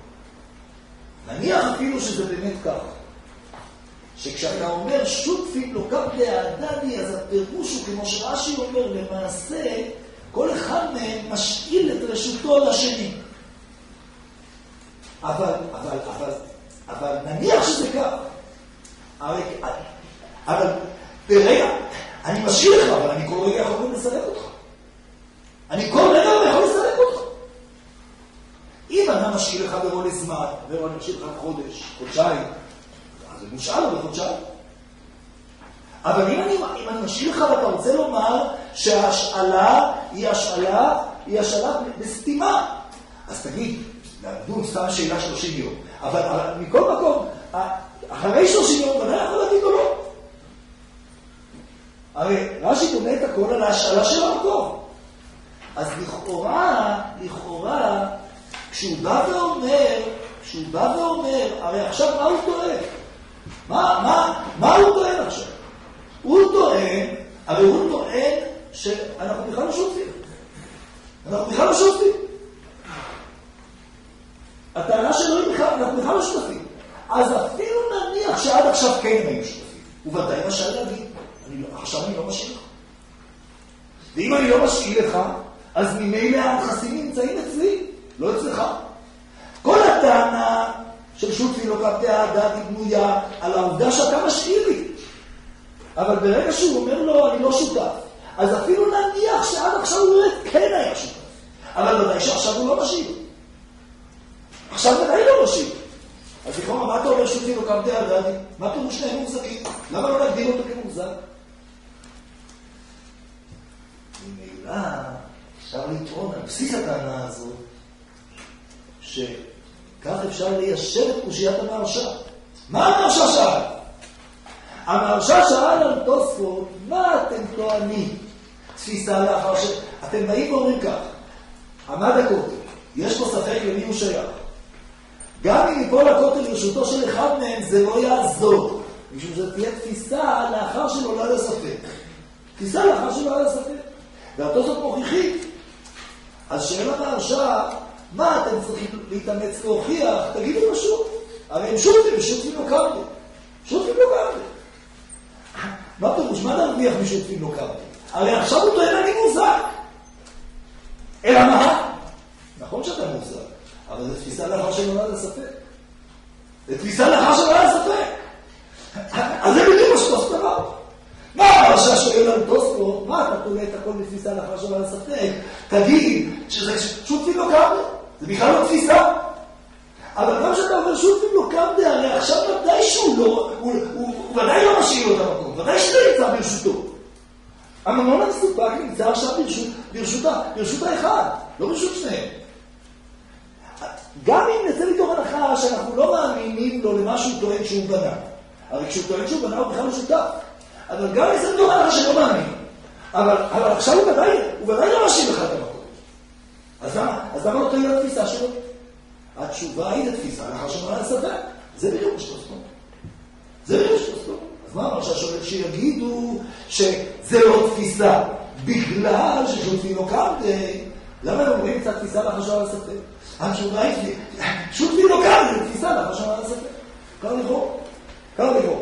נניח אפילו שזה באמת כך. שכשאתה אומר שותפים לא קפלי האדני, אז הפירוש הוא כמו שרש"י אומר, למעשה כל אחד מהם משאיל את רשותו לשני. אבל, אבל, אבל, אבל נניח שזה כך. הרי, אבל ברגע, אני משאיל לך, אבל אני כל רגע יכול לסלק אותך. אני כל רגע יכול לסלק אותך. אם אני משאיל לך ברול זמן, ואני משאיל לך חודש, חודשיים, אז זה מושאל לו בחודשיים. אבל אם אני, אם אני משאיל לך ואתה רוצה לומר שההשאלה היא השאלה, היא השאלה בסתימה, אז תגיד, נדון סתם שאלה שלושים יום. אבל, אבל מכל מקום, אחרי שלושים יום, אני יכול להגיד או לא. הרי רש"י בונה את הכל על ההשאלה של המקום. אז לכאורה, לכאורה, כשהוא בא ואומר, כשהוא בא ואומר, הרי עכשיו מה הוא טוען? מה, מה, מה הוא טוען עכשיו? הוא טוען, הרי הוא טוען שאנחנו בכלל לא שותפים. אנחנו בכלל לא שותפים. הטענה שלו היא בכלל, אנחנו בכלל לא שותפים. אז אפילו נניח שעד עכשיו כן היו שותפים. הוא ודאי משאל להגיד, עכשיו אני לא משאיל לך. ואם אני לא משאיל לך, אז ממילא הנכסים נמצאים אצלי, לא אצלך. כל הטענה של שותפים לא קפלי האדני היא בנויה על העובדה שאתה משאיל לי. אבל ברגע שהוא אומר לו, אני לא שותף, אז אפילו נניח שעד עכשיו הוא באמת כן היה שותף. אבל ודאי שעכשיו הוא לא משאיל. עכשיו ודאי לא משאיל. אז לכאורה, מה אתה אומר שותפים לא קפלי האדני? מה פירוש שניהם מוחזקים? למה לא להגדיר אותו כמוחזק? ממילא אפשר לטעון על בסיס הטענה הזאת, שכך אפשר ליישב את קושיית המהרש"א. מה המהרש"א שאל? המהרש"א שאל על תוספות, מה אתם טוענים? תפיסה לאחר ש... אתם באים ואומרים כך, עמד הכותל, יש פה ספק למי הוא שייך. גם אם יפול הכותל לרשותו של אחד מהם, זה לא יעזור. משום שזה תהיה תפיסה לאחר שלא לא לספק. תפיסה לאחר שלא לא לספק. והתוספות מוכיחית. אז שאלה מהרש"א, מה אתם צריכים להתאמץ להוכיח? תגידו פשוט. הרי הם שותפים, שותפים לא קרבי. שותפים לא קרבי. מה פירוש? מה נרוויח משותפים לא קרבי? הרי עכשיו הוא טוען אני מוזק. אלא מה? נכון שאתה מוזק, אבל זו תפיסה לאחר שלא לא לספק. זו תפיסה לאחר שלא לא לספק. אז זה בדיוק מה שתוספות אמר. מה המהרש"א שואל על תוספות? מה אתה תולה את הכל בתפיסה לאחר שלא לספק? תגיד שזה שותפים לא קרבי. זה בכלל לא תפיסה. אבל גם שאתה אומר שותפים לא קרבי, הרי עכשיו ודאי שהוא לא, הוא, הוא, הוא ודאי לא משאיר לו את המקום, ודאי שלא ימצא ברשותו. הממון המסופק נמצא עכשיו ברשות, ברשותה, ברשות האחד, לא ברשות שניהם. גם אם נצא מתוך הנחה שאנחנו לא מאמינים לו למה שהוא טוען שהוא בנה. הרי כשהוא טוען שהוא בנה הוא בכלל לא שותף. אבל גם נצא מתוך הנחה שלא מאמין. אבל, אבל עכשיו הוא ודאי, הוא ודאי לא משאיר לך את המקום. אז למה? אז למה לא תהיה לתפיסה שלו? התשובה היא לתפיסה, לאחר שמונה לספק. זה בדיוק שתוספות. זה בדיוק שתוספות. אז מה המהרש"א שואל? שיגידו שזה לא תפיסה, בגלל ששותפים לא קרבי. למה הם אומרים קצת תפיסה לאחר שמונה לספק? התשובה היא, פשוט לי לא קר, זה תפיסה לך, שמע לספר. קר לבוא, קר לבוא.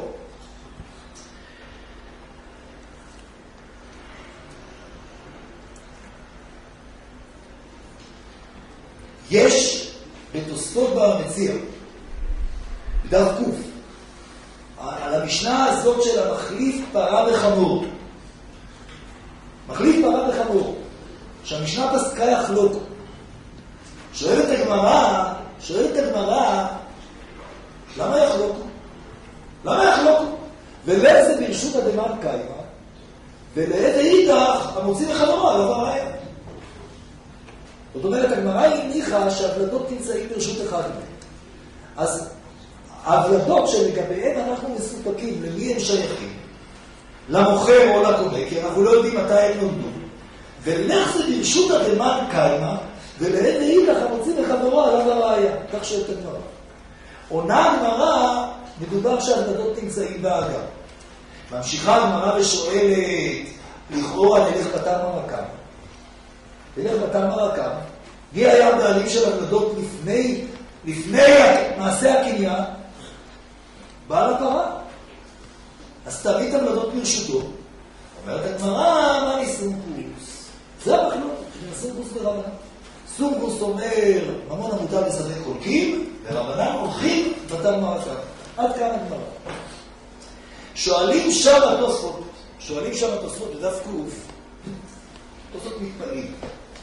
יש בתוספות במציע, בדף קוף, על המשנה הזאת של המחליף פרה וחמור. מחליף פרה וחמור. שהמשנה פסקה יחלוק. שואלת הגמרא, שואלת הגמרא, למה יחלוק? למה יחלוק? ולאיזה זה ברשות הדמן קיימה, ולאיזה אידך המוציא מחברו על עבר ראיה. זאת אומרת, הגמרא הניחה שההבלדות נמצאים ברשות אחד. אז ההבלדות שלגביהן אנחנו מסופקים, למי הם שייכים? למוכר או לקונה, כי אנחנו לא יודעים מתי הם נולדו. ולך זה ברשות הדמן קיימה, ולאיזה אידך המוציא מחברו על עבר ראיה. כך שואלת הגמרא. עונה הגמרא, מדובר שההבלדות נמצאים באגם. ממשיכה הגמרא ושואלת, לכאורה נלך בתר מרקם. נלך בתר מרקם. מי היה הבעלים של הבלדות לפני, לפני מעשה הקניין? בעל הפרה. אז תביא את הבלדות ברשותו. אומרת הגמרא, מה מסומכוס? זה המחלוקת, סומכוס ברבנן. סומכוס אומר, ממון המותר לסדר חולקים, ורבנן הולכים בתר מרקם. עד כאן הגמרא. שואלים שם התוספות, שואלים שם התוספות בדף קוף, תוספות מתפלאים.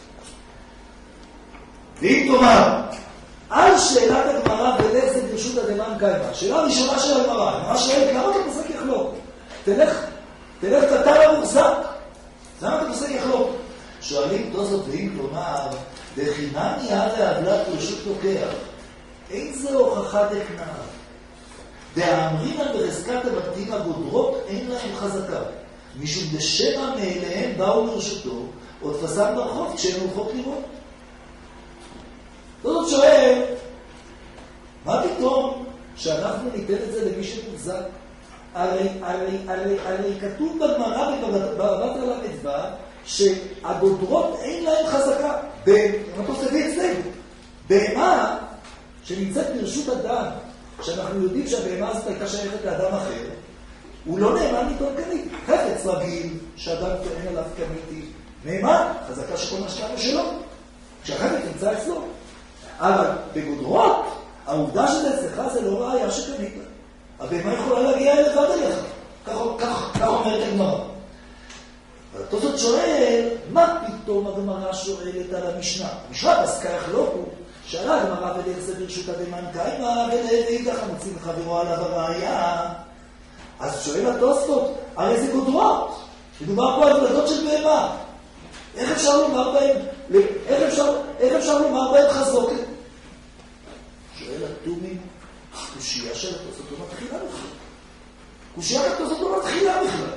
ואם תאמר, על שאלת הגמרא ולך זה ברשות הדמן קיימה, שאלה הראשונה של הגמרא, הגמרא שואלת, למה אתה פוסק יחלוק? תלך, תלך תתר המוחזק, למה אתה פוסק יחלוק? שואלים תוספות ואם תאמר, דחינני הרי הדלת רשות לוקח, אין זה הוכחה דקנה. והאמרינן בחזקת הבתים הגודרות אין להם חזקה, משום דשמע מאליהם באו לרשותו, או תפסם ברחוב כשהם הולכות לראות. זאת שואל, מה פתאום שאנחנו ניתן את זה למי שמוחזק? הרי, הרי, הרי, הרי כתוב בגמרא בבבא בתרא ל"ו שהגודרות אין להם חזקה. במטוסי אצלנו. בהמה שנמצאת ברשות אדם, שאנחנו יודעים שהבהמה הזאת הייתה שייכת לאדם אחר, הוא לא נאמן ליטול קנית. חפץ רגיל שאדם טוען עליו קניתי, נאמן, חזקה שכל מה שקרה שלו, כשהחפץ נמצא אצלו. אבל בגודרות, העובדה שזה אצלך זה לא ראיה שקנית. הבהמה יכולה להגיע לבד אליך. כך, כך, כך אומרת הגמרא. התוספות שואל, מה פתאום הגמרא שואלת על המשנה? המשנה פסקה יחלוקו. שאלה הגמרא ולך זה ברשות הדמן קיימה, ולאידך המוציא מחברו עליו הראיה. אז שואל התוספות, הרי זה גודרות. מדובר פה על הבלדות של בהמה. איך אפשר לומר בהם, איך אפשר, איך אפשר לומר בהם חזוקת? שואל התומים, קושייה של התוספות לא מתחילה בכלל. קושייה של התוספות לא מתחילה בכלל.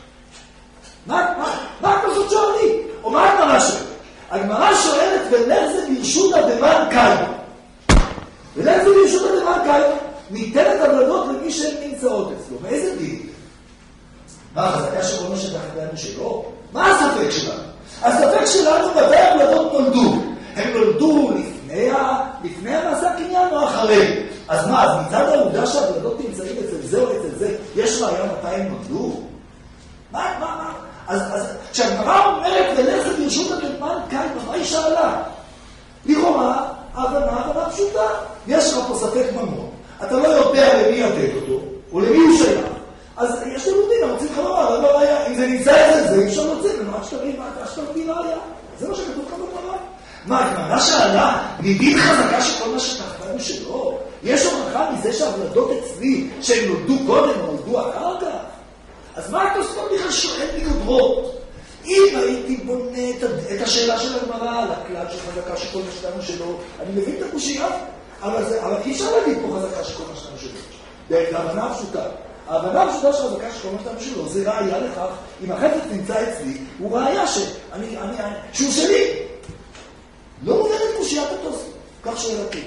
מה, מה, מה התוספות שואלים? או מה הגמרא שואלת? הגמרא שואלת, ולך זה ברשות הדמן קיימה. ולך זה ברשות הדמן קיימה. ניתן את הבלדות למי שהן נמצאות אצלו. מאיזה דין? מה, החזקה שכל מה שתחתנו שלו? מה הספק שלנו? הספק שלנו מתי הבלדות נולדו. הם נולדו לפני, לפני המעשה הקניין או אחרי. אז מה, אז מצד העובדה שהבלדות נמצאים אצל זה או אצל זה, יש ראיה מתי הם נולדו? מה, מה, מה? אז, אז כשהגמרא אומרת ולך זה ברשות הדמן קיימה, מה היא שאלה? לכאורה, ההבנה, הבנה פשוטה. יש לך פה ספק ממון. אתה לא יודע למי לתת אותו, או למי הוא שייך. אז יש לנו דין, אנחנו רוצים חלומה, אבל לא היה. אם זה נמצא אצל זה, אי אפשר להוציא, רק שתבין מה שתבין לא היה. זה מה שכתוב לך בפרה. מה, הגמרא שאלה, מדין חזקה שכל מה שתחתנו שלו, יש הוכחה מזה שהבלדות אצלי, שהם נולדו קודם או נולדו אחר כך? אז מה התוספות בכלל שואל מגודרות? אם הייתי בונה את השאלה של הגמרא על הכלל של חזקה שכל מה שתחתנו שלו, אני מבין את הקושייה, אבל אי אפשר להגיד פה חזקה שכל מה שתחתנו שלו. בהבנה הפשוטה. ההבנה הפשוטה של חזקה שכל מה שתחתנו שלו, זה ראיה לכך, אם החפץ נמצא אצלי, הוא ראיה שאני, אני, אני, שהוא שלי. לא מובן את קושיית התוספות. כך שאלתי.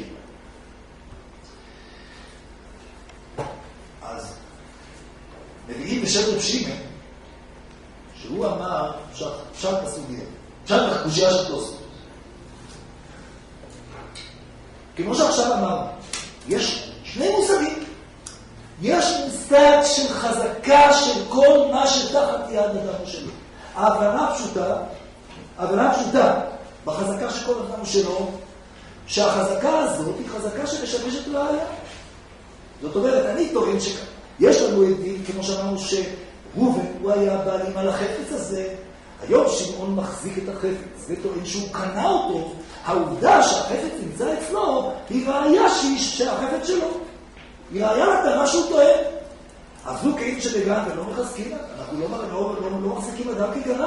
אז מביאים בשם רב שמעון, שהוא אמר, פשט הסוגיה, פשט הקושייה של תוספות. כמו שעכשיו אמרנו, יש שני מושגים. יש מושג של חזקה של כל מה שתחת יד אדם שלו. ההבנה הפשוטה, ההבנה הפשוטה, בחזקה של כל אדם שלו, שהחזקה הזאת היא חזקה שמשמשת ראיה. זאת אומרת, אני טוען שיש לנו עדים, כמו שאמרנו שראובן הוא היה בעלים על החפץ הזה, היום שמעון מחזיק את החפץ וטוען שהוא קנה אותו, העובדה שהחפץ נמצא אצלו היא ראיה שהחפץ שלו. היא ראיה לטענה שהוא טוען. אז הוא כאילו שבגן ולא מחזקים, אנחנו לא, לא, לא, לא מחזיקים אדם כגנב.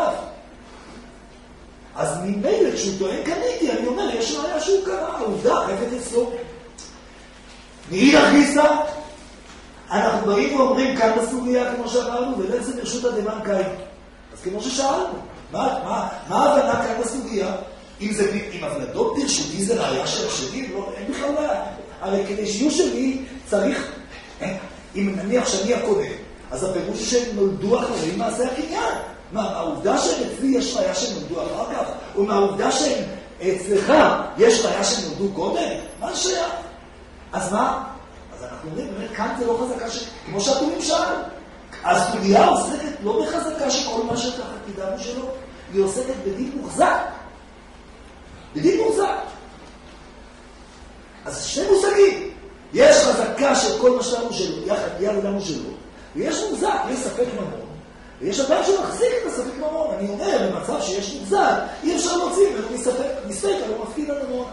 אז ממילא כשהוא טוען קניתי, אני אומר, יש ראיה שהוא קנה, העובדה, חפץ אצלו. מאידך גיסא, אנחנו באים ואומרים כאן בסוגיה, כמו שאמרנו, ולך זה ברשות הדמן קיים. אז כמו ששאלנו, מה, מה, מה ההבנה כאן בסוגיה? אם זה, אם הבלדות ברשותי זה ראיה של שלי, לא, אין בכלל ראיה. הרי כדי שיהיו שלי צריך, אם נניח שאני הקונה, אז הפירוש שהם נולדו אחרי מעשה הקניין. מה, העובדה שאצלי יש ראיה שהם נולדו אחר כך? או מהעובדה שהם אצלך יש ראיה שהם נולדו קודם? מה שהיה? אז מה? אז אנחנו אומרים, באמת, כאן זה לא חזקה ש... כמו שהתומים שאלו. הסוגיה עוסקת לא בחזקה שכל מה שתחת ידנו שלו, היא עוסקת בדין מוחזק. בדין מוחזק. אז שני מושגים. יש חזקה של כל מה שלנו שלו, יחד יד לנו שלו, ויש מוחזק, יש ספק ממון, ויש אדם שמחזיק את הספק ממון. אני אומר, במצב שיש מוחזק, אי אפשר להוציא ממנו מספק, מספק, אבל הוא מפקיד על ממון.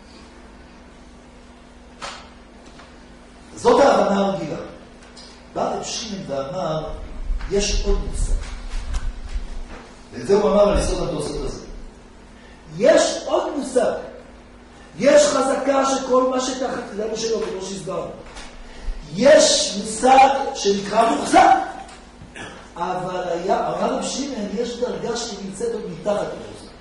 זאת ההבנה הרגילה. בא רב שמעון ואמר, יש עוד מושג. ואת זה הוא אמר על יסוד התוספות הזה. יש עוד מושג. יש חזקה שכל מה שתחת ידנו שלו, כמו שהסברנו. יש מושג שנקרא מוחזק. אבל היה, אמר רב שמעון, יש דרגה שנמצאת עוד מתחת למוחזק.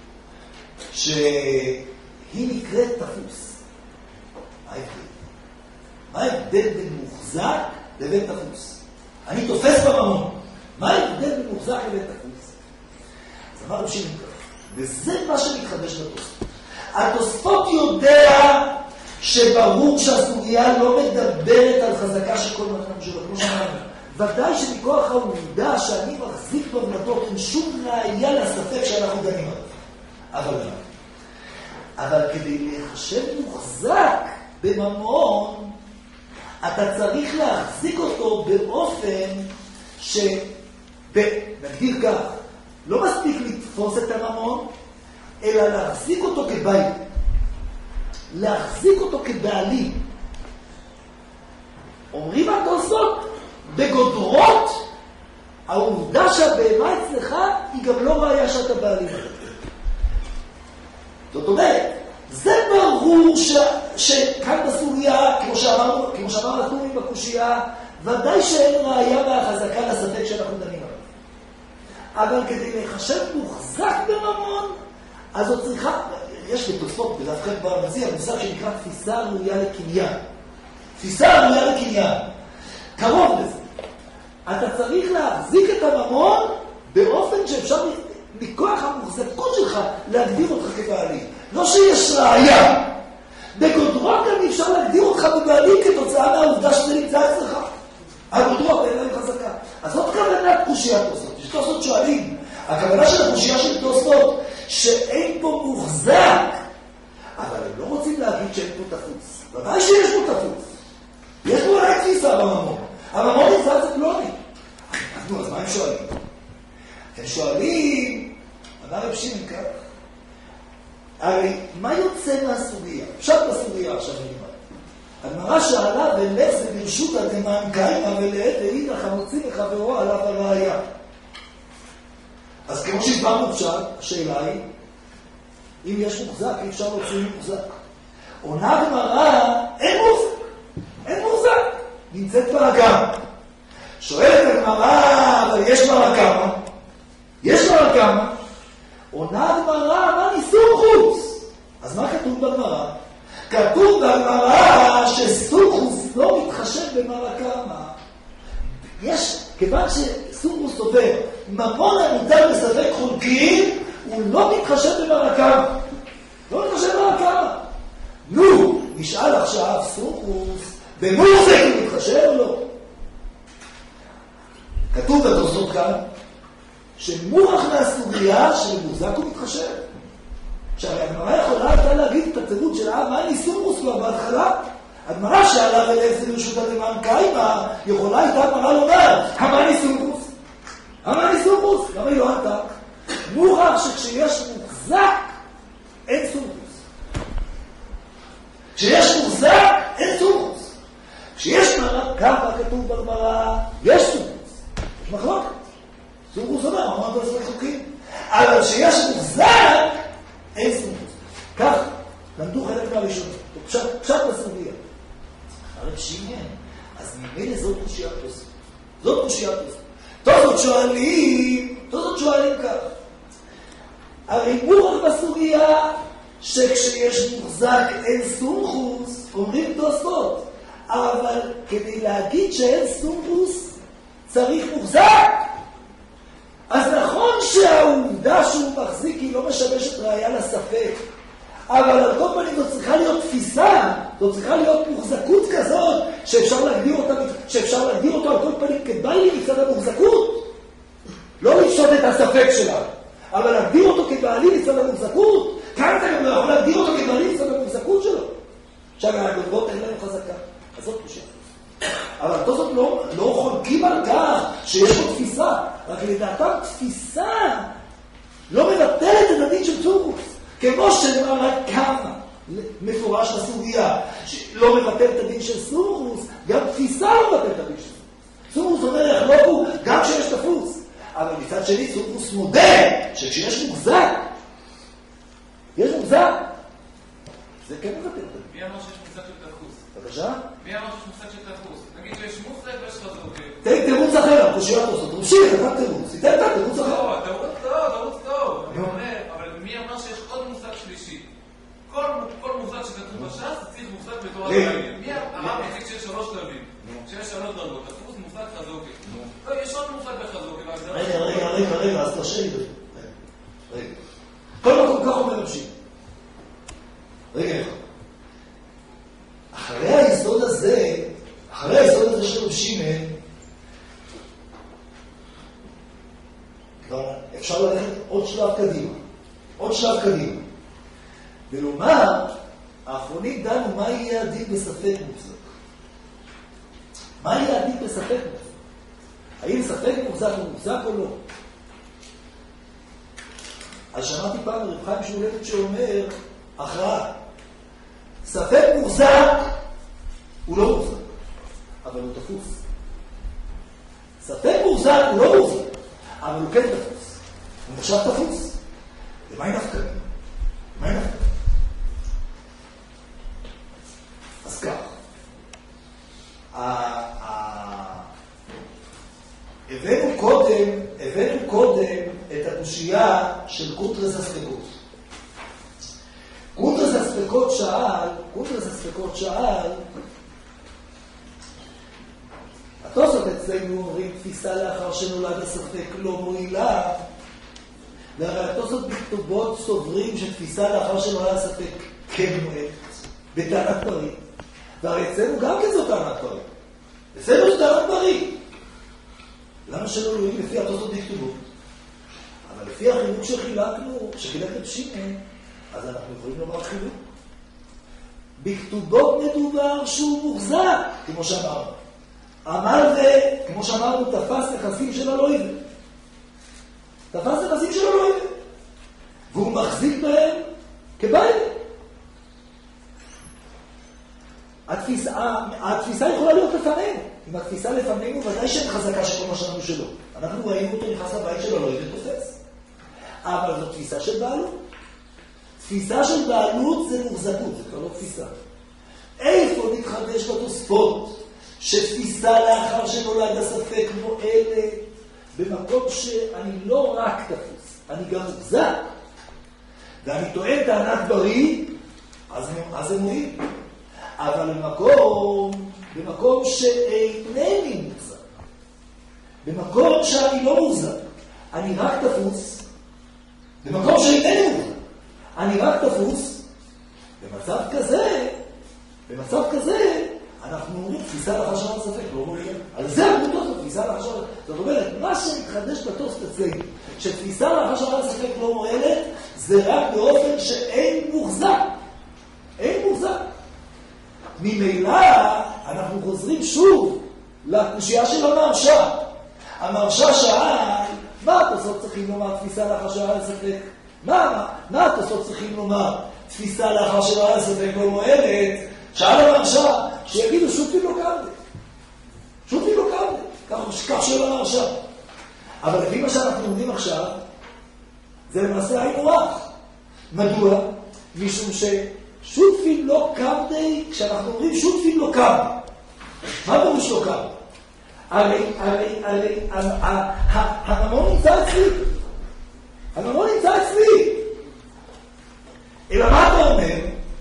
שהיא נקראת תפוס. מה ההבדל? מה ההבדל בין מוחזק לבין תפוס? אני תופס בממון. מה ההבדל בין מוחזק לבין תפוס? אז אמר רב שמעון ככה. וזה מה שמתחדש לתוספות. התוספות יודע שברור שהסוגיה לא מדברת על חזקה של כל מטרם שלו, כמו שאמרנו. ודאי שמכוח העובדה שאני מחזיק בבלדות אין שום ראיה לספק שאנחנו דנים עליו. אבל לא. אבל כדי להיחשב מוחזק בממון, אתה צריך להחזיק אותו באופן ש... נגדיר כך, לא מספיק לתפוס את הממון, אלא להחזיק אותו כבית. להחזיק אותו כבעלים. אומרים התוספות, בגודרות, העובדה שהבהמה אצלך היא גם לא ראיה שאתה בעלים. זאת אומרת, זה ברור ש... שכאן בסוגיה, כמו שאמרנו, כמו שאמר התומים בקושייה, ודאי שאין ראיה מהחזקה לספק שאנחנו דנים עליו. אבל כדי לחשב מוחזק בממון, אז זאת צריכה, יש בתוספות, בדווקא במציע, מושג שנקרא תפיסה ראויה לקניין. תפיסה ראויה לקניין. קרוב לזה. אתה צריך להחזיק את הממון באופן שאפשר מכוח המוחזקות שלך להגדיר אותך כבעלים. לא שיש ראיה. בגודרות גם אפשר להגדיר אותך בבעלים כתוצאה מהעובדה שזה נמצא אצלך. הגודרות אין להם חזקה. אז זאת כוונת קושיית תוספות. יש תוספות שואלים. הכוונה של הקושייה של תוספות שאין פה מוחזק. אבל הם לא רוצים להגיד שאין פה תפוס. ודאי שיש פה תפוס. יש פה רק תפיסה בממון. הממון נמצא זה פלוני. נו, אז מה הם שואלים? הם שואלים, אמר רב שמעון כך, הרי מה יוצא מהסוגיה? פשט בסוגיה עכשיו נלמד. הגמרא שאלה ולך זה ברשות הדמן קיימה ולעת ואידך המוציא לחברו עליו הראיה. אז כמו שהסברנו פשט, השאלה היא, אם יש מוחזק, אי אפשר להוציא מוחזק. עונה הגמרא, אין מוחזק. אין מוחזק. נמצאת באגם. שואלת הגמרא, אבל יש בה כמה? יש בה כמה? עונה הגמרא, מה ניסור חוץ? אז מה כתוב בגמרא? כתוב בגמרא שסורכוס לא מתחשב במרקמה. יש, כיוון שסורכוס עובר, ממון המותר לספק חולקים, הוא לא מתחשב במרקמה. לא מתחשב במרקמה. נו, תשאל עכשיו סומכוס, במוחזק הוא מתחשב או לא? כתוב בתוספות כאן, שמוח מהסוגיה שבמוחזק הוא מתחשב. עכשיו, הגמרא יכולה הייתה להגיד את התירוץ של האב, מה אני סומכוס כבר בהתחלה? הגמרא שעלה ולאיזה לרשות הדמן קיימה, יכולה הייתה הגמרא לומר, המאני סומכוס. המאני סומכוס, למה היא לא ענתה? מוכח שכשיש מוחזק, אין סומכוס. כשיש מוחזק, אין סומכוס. כשיש מראה, ככה כתוב בגמרא, יש סומכוס. יש מחלוקת. סומכוס אומר, אמרנו על זה חוקים. אבל כשיש מוחזק, אין סומכוס. כך, למדו חלק מהראשונות. פשט בסוגיה. הרב שימן, אז ממילא זאת קושיית תוספות. זאת קושיית תוספות. תוספות שואלים, תוספות שואלים כך. הרי מוכח בסוגיה שכשיש מוחזק אין סומכוס, אומרים תוספות. אבל כדי להגיד שאין סומכוס, צריך מוחזק. אז נכון שהעובדה שהוא מחזיק היא לא משמשת ראיה לספק. אבל על כל פנים זו צריכה להיות תפיסה, זו צריכה להיות מוחזקות כזאת שאפשר להגדיר אותה, שאפשר להגדיר אותו על כל פנים כבעלי מצד המוחזקות. לא לפשוט את הספק שלה, אבל להגדיר אותו כבעלי מצד המוחזקות. כאן אתה גם לא יכול להגדיר אותו כבעלי מצד המוחזקות שלו. עכשיו, הגדרות אין להם חזקה. אז זאת קושייה. אבל התוספות לא, לא חולקים על כך שיש פה תפיסה. רק לדעתם תפיסה לא מבטלת את הדין של סומכוס. כמו שנאמר רק כמה מפורש לסוגיה, שלא מבטל את הדין של סומכוס, גם תפיסה לא מבטל את הדין של סומכוס. סומכוס אומר יחלוקו גם כשיש תפוס. אבל מצד שני סומכוס מודה שכשיש מוחזק, יש מוחזק, זה כן מבטל את הדין. מי אמר שיש מוחזק של תפוס? בבקשה? מי אמר שיש מוחזק של תפוס? נגיד שיש מוחזק ויש חזוק. תן תירוץ אחר, קושיית תוספות. תמשיך, אתה תירוץ. תיתן את תירוץ אחר. לא, תירוץ טוב, תירוץ טוב. אני אומר, אבל מי אמר שיש עוד מושג שלישי? כל מושג שכתוב בש"ס צריך מושג בתור הדברים. מי הרב מציג שיש שלוש שלבים? שיש שלוש דרגות, תפוס מושג חזוקי. לא, יש עוד מושג בחזוקי. רגע, רגע, רגע, רגע, אז תרשה לי. רגע. כל מקום כך אומר רבשי. רגע, אחרי היסוד הזה, אחרי היסוד הזה של רבשי, אפשר ללכת עוד שלב קדימה. עוד שלב קדימה. ולומר, האחרונים דנו מה יהיה הדין בספק מוחזק. מה יהיה הדין בספק מוחזק? האם ספק מוחזק הוא מוחזק או לא? אז שמעתי פעם רב חיים שולטת שאומר, הכרעה. ספק מוחזק הוא לא מוחזק, אבל הוא תפוס. ספק מוחזק הוא לא מוחזק, אבל הוא כן תפוס. הוא נחשב תפוס. ומה היא נפקא? מה היא נפקא? אז כך. הבאנו קודם, הבאנו קודם את הקושייה של קונטרס הספקות. קונטרס הספקות שאל, קונטרס הספקות שאל, התוספות אצלנו אומרים תפיסה לאחר שנולד הספק לא מועילה, והרי התוספות בכתובות סוברים שתפיסה לאחר שנולד הספק כן מועיל, בטענת פרי. והרי אצלנו גם כן זו טענת פרי. אצלנו זו טענת פרי. למה שלא רואים לפי התוספות בכתובות? אבל לפי החילוק שחילקנו, שחילק את שימן, אז אנחנו יכולים לומר חילוק. בכתובות מדובר שהוא מוחזק, כמו שאמרנו. אמר זה, כמו שאמרנו, תפס נכסים של הלויבה. תפס נכסים של הלויבה. והוא מחזיק בהם כבית. התפיסה, התפיסה יכולה להיות לפנינו. אם התפיסה לפנינו, ודאי שאין חזקה שכל מה שלנו שלו. אנחנו ראינו אותו נכנס לבית של הלויבה ותופס. אבל זו תפיסה של בעלות. תפיסה של בעלות זה מוחזקות, זה כבר לא תפיסה. איפה נתחדש בתוספות שתפיסה לאחר שנולד הספק מועלת במקום שאני לא רק תפוס, אני גם מוחזק, ואני טוען טענת בריא, אז, אז זה מועיל. אבל במקום, במקום שאינני מוחזק, במקום שאני לא מוחזק, אני רק תפוס, במקום שאינני מוחזק, אני רק תפוס, במצב כזה, במצב כזה, אנחנו אומרים, תפיסה לחשב על ספק, לא מועילה. על זה אמרו תוספות, תפיסה לחשב על ספק. זאת אומרת, מה שמתחדש בתוספות אצלנו, שתפיסה לחשב על ספק לא מועילת, זה רק באופן שאין מוחזק. אין מוחזק. ממילא, אנחנו חוזרים שוב לקושייה של המרשה. המרשה שאל, מה התוספות צריכים לומר תפיסה לחשב על ספק? מה, מה התוספות צריכים לומר תפיסה לחשב על ספק לא מועילת? שאל המרשה, שיגידו שותפים לא קרדה. שותפים לא קרדה. כך שאלה המרשה. אבל לפי מה שאנחנו לומדים עכשיו, זה למעשה היינו הך. מדוע? משום ששותפים לא קרדה, כשאנחנו אומרים שותפים לא קרדה. מה פירוש לא קרדה? הרי, הרי, הרי, הממון נמצא אצלי. הממון נמצא אצלי. אלא מה אתה אומר?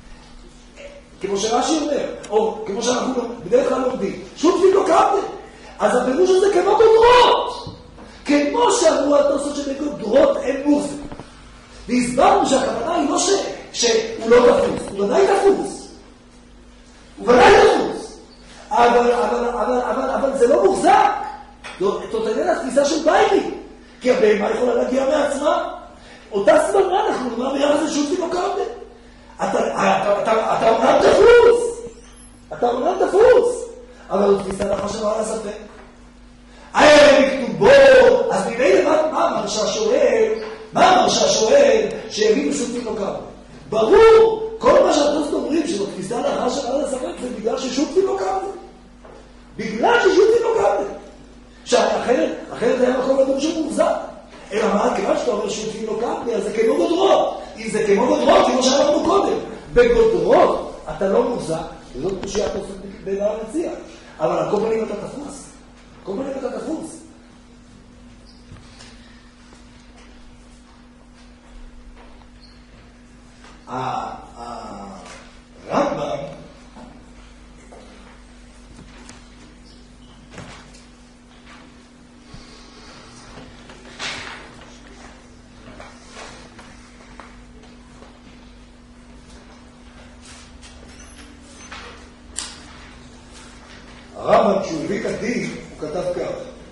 כמו שרש"י אומר, או כמו שאנחנו בדרך כלל לומדים, שותפים לא קרדה. אז הפירוש הזה כמו גודרות. כמו שאמרו התוספות שבגודרות אין מוחזק. והסברנו שהכוונה היא לא ש... שהוא לא תפוס, הוא ודאי תפוס. הוא ודאי תפוס. אבל, אבל, אבל, אבל, אבל זה לא מוחזק. זאת איננה תפיסה של ביילי. כי הבהמה יכולה להגיע מעצמה. אותה סברה אנחנו נאמר ביחס לשותפים לא קרדה. אתה, אתה, אתה, אתה אומנם תפוס, אתה אומנם תפוס, אבל הוא תפיסה לחשב על הספק. הערב בכתובו, אז ממילא מה, מה המרשה שואל, מה המרשה שואל, שיגידו שותפים לא קרדה. ברור, כל מה שהתוספות אומרים שזו תפיסה לחשב על הספק, זה בגלל ששותפים לא קרדה. בגלל ששותפים לא קרדה. שאחרת, אחרת היה מקום לדון שהוא מוחזק. אלא מה, כיוון שאתה אומר שותפים לא קרדה, אז זה כמו גודרות. אם זה כמו גודרות, כמו שאמרנו קודם. בגודרות אתה לא מוחזק, וזאת קושייה תוספת בין המציע. אבל על כל פנים אתה תפוס. כל פנים אתה תפוס. הרמב"ם הרמב"ם, כשהוא הביא את הדין, הוא כתב כך: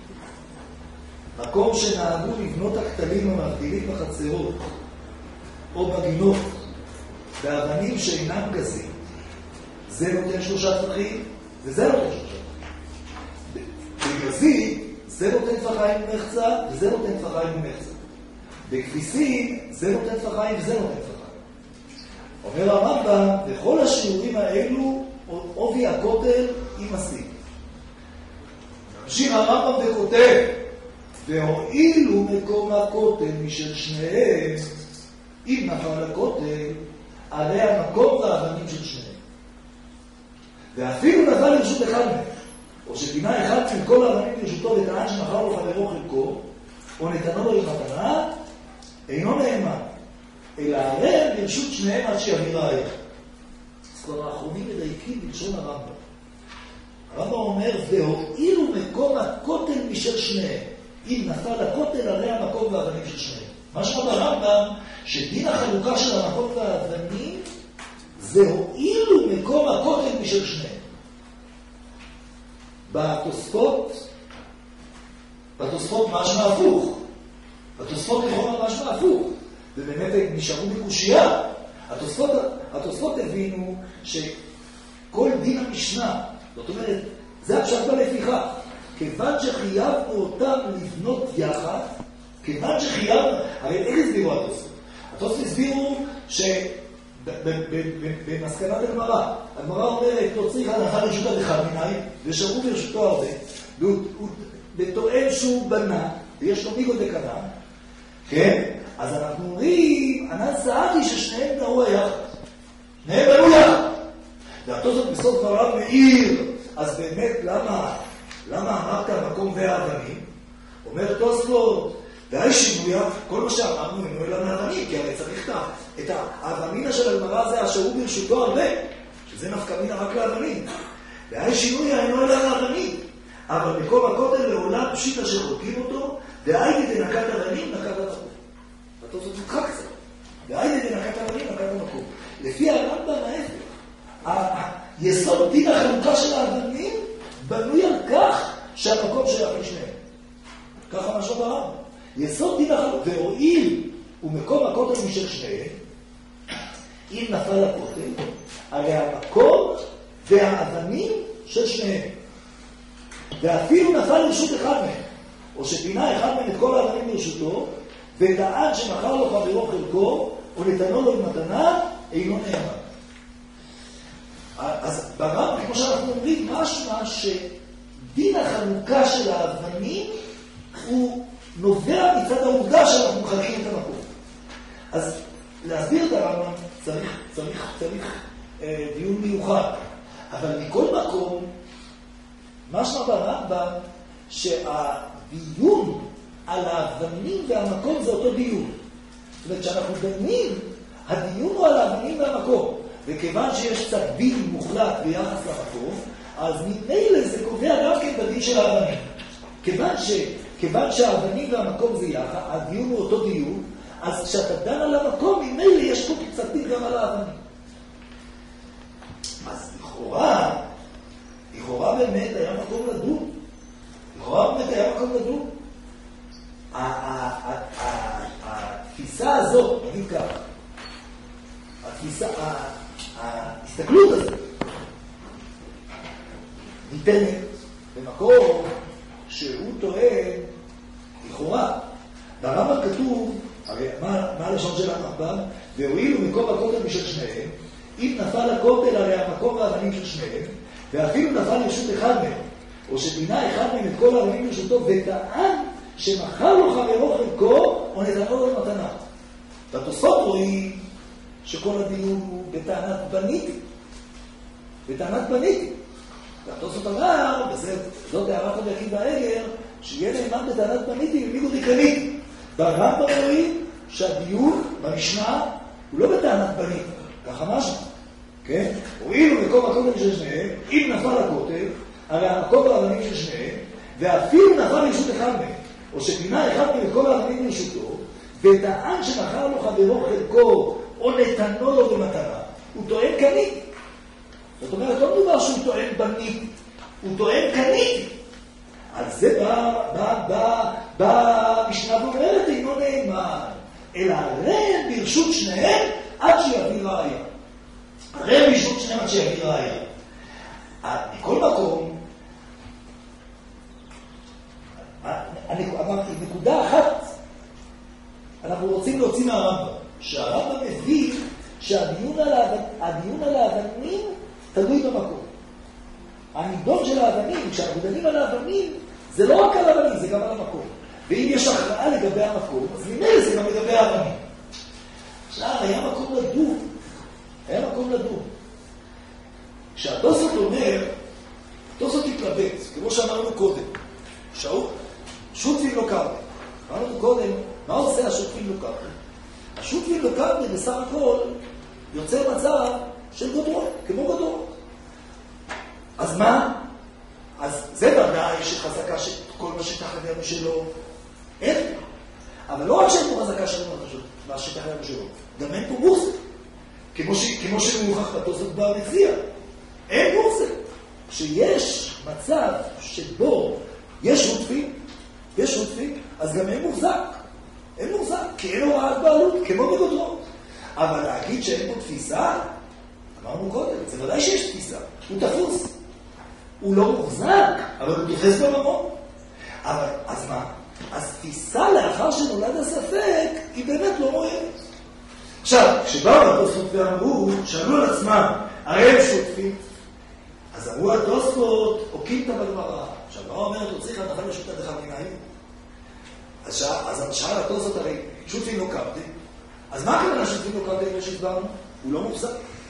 מקום שנהגו לבנות הכתלים המבדילים בחצרות או בגינות באבנים שאינם גזים, זה נותן שלושה טפחים וזה נותן שלושה טפחים. בגזים זה נותן טפחיים ומחצה וזה נותן טפחיים ומחצה. בכביסים זה נותן טפחיים וזה נותן טפחיים. אומר הרמב"ם, בכל השיעורים האלו עובי הכותל עם הסיג. ממשיך הרמב"ם וכותב, והואילו מקום הכותל משל שניהם, אם נפל הכותל, הרי המקום והאבנים של שניהם. ואפילו נפל לרשות אחד מהם, או שפינה אחד של כל האבנים לרשותו וטען שמכר לו חברו חלקו, או נתנו לו למתנה, אינו נאמן, אלא הרי לרשות שניהם עד שיביא ראיה. אז כבר האחרונים מדייקים בלשון הרמב"ם. הרמב"ם אומר, והואילו מקום הכותל משל שניהם. אם נפל הכותל, הרי המקום והאבנים של שניהם. מה שאומר הרמב"ם, שדין החלוקה של המקום והאבנים, זה הואילו מקום הכותל משל שניהם. בתוספות, בתוספות משמע הפוך. בתוספות לכאורה משמע הפוך. ובאמת הם נשארו בקושייה. התוספות, התוספות הבינו שכל דין המשנה, זאת אומרת, זה הפשט בלפיכה. כיוון שחייבנו אותם לבנות יחד, כיוון שחייבנו, הרי איך הסבירו התוספות? התוספות הסבירו שבמסקנת הגמרא, הגמרא אומרת, לא צריך הלכה לרשות אחד מיני, ושמרו ברשותו הרבה, והוא טוען שהוא בנה, ויש לו מיגו דקנה, כן? אז אנחנו אומרים, אני סעתי ששניהם נראו היחד. שניהם נראו יחד. והתוספות בסוף דבריו מאיר, אז באמת למה, למה אמרת המקום והאבנים? אומר תוספות, והי שינויה, כל מה שאמרנו אינו אלא מהאבנים, כי הרי צריך את האבנינה של הגמרא הזה, אשר הוא ברשותו הרבה, שזה נפקא מינה רק לאבנים. והי שינויה אינו אלא מהאבנים. אבל מקום הכותל לעולם פשיטה שחוקים אותו, והייתי דנקת אבנים, נקת המקום. התוספות נדחק קצת. והייתי דנקת אבנים, נקת המקום. לפי הרמב"ם ההפך. יסוד דין החלוקה של האבנים בנוי על כך שהמקום שייך לשניהם. ככה משהו ברם. יסוד דין החלוקה, והואיל ומקום הכותל משל שניהם, אם נפל הכותל, הרי המקום והאבנים של שניהם. ואפילו נפל לרשות אחד מהם, או שפינה אחד מהם את כל האבנים לרשותו, וטען שמכר לו חברו חלקו, או נתנו לו במתנה, אינו נאמן. אז ברם, כמו שאנחנו אומרים, משמע שדין החלוקה של האבנים הוא נובע מצד העובדה שאנחנו מחלקים את המקום. אז להסביר את הרמב"ם צריך, צריך, צריך אה, דיון מיוחד. אבל מכל מקום, משמע ברמב"ם שהדיון על האבנים והמקום זה אותו דיון. זאת אומרת, כשאנחנו דנים, הדיון הוא על האבנים והמקום. וכיוון שיש קצת דין מוחלט ביחס למקום, אז ממילא זה קובע גם כן בדין של האבנים. כיוון, ש, כיוון שהאבנים והמקום זה יחד, הדיון הוא אותו דיון, אז כשאתה דן על המקום, ממילא יש פה קצת דין גם על האבנים. אז לכאורה, לכאורה באמת היה מקום לדון. לכאורה באמת היה מקום לדון. התפיסה הזאת, נגיד ככה, התפיסה, ההסתכלות הזאת, ניתנת במקום שהוא טוען, לכאורה, ברמב"ם כתוב, הרי מה, מה הלשון של הרמב"ם? והואילו מקום הכותל משל שניהם, אם נפל הכותל הרי המקום והאבנים של שניהם, ואפילו נפל לרשות אחד מהם, או שפינה אחד מהם את כל האבנים לרשותו, וטען שמכר לו חברו חלקו, או נתנו לו במתנה. והתוספות רואים שכל הדיון הוא בטענת בניתי. בטענת בניתי. והתוספות אמר, וזאת הערת רבי עקיבא איגר, שיהיה נאמן בטענת בניתי ומיגו דקניתי. ברמב"ם רואים שהדיון במשנה הוא לא בטענת בניתי. ככה משהו. כן? הואילו מקום הכותל של שניהם, אם נפל הכותל, הרי המקום והאבנים של שניהם, ואפילו נפל לרשות אחד מהם, או שפינה אחד מהם כל האבנים לרשותו, וטען שמכר לו חברו חלקו, או נתנו לו במתנה, הוא טוען קניתי. זאת אומרת, לא מדובר שהוא טוען בניתי, הוא טוען קניתי. על זה בא, בא, בא, בא, משנה ואומרת, אינו נאמן, אלא הרי ברשות שניהם עד שיביא ראיה. הרי ברשות שניהם עד שיביא ראיה. מכל מקום, אמרתי, נקודה אחת, אנחנו רוצים להוציא מהרמב"ם, שהרמב"ם מביא שהדיון על האבנים תלוי במקום. הנידון של האבנים, כשאנחנו דנים על האבנים, זה לא רק על האבנים, זה גם על המקום. ואם יש הכרעה לגבי המקום, אז ממילא זה גם לגבי האבנים. עכשיו, היה מקום לדון. היה מקום לדון. כשהתוספות אומר, התוספות התלבט, כמו שאמרנו קודם, שאול, שותפים לא קרבי. אמרנו קודם, מה עושה השותפים לא קרבי? השותפים לא קרבי בסך הכל יוצר מצב של גודרות, כמו גודרות. אז מה? אז זה בוודאי שחזקה שכל מה שתחת ידנו שלו, אין. אבל לא רק שאין פה חזקה שלנו מה שתחת ידנו שלו, גם אין פה מורסה. כמו, ש... כמו שמוכח בתוספות במציע. אין מורסה. כשיש מצב שבו יש שותפים, יש שותפים, אז גם אין מוחזק. אין מוחזק, כי אין הוראת בעלות, כמו בגודרות. אבל להגיד שאין פה תפיסה, אמרנו קודם, זה ודאי שיש תפיסה. הוא תפוס. הוא לא מוחזק, אבל הוא תופס בממון. אבל, אז מה? אז תפיסה לאחר שנולד הספק, היא באמת לא מועלת. עכשיו, כשבאו התוספות ואמרו, שאלו על עצמם, הרי הם שותפים, אז אמרו התוספות, אוקימתא בגמרא. עכשיו, מה אומרת, הוא צריך הנחה לשותת אחד מנהים? אז, אז שאל התוספות, הרי שותפים לא קבדים. אז מה כמובן שותפים לא קבדים, כמו שהסברנו? הוא לא מוחזק.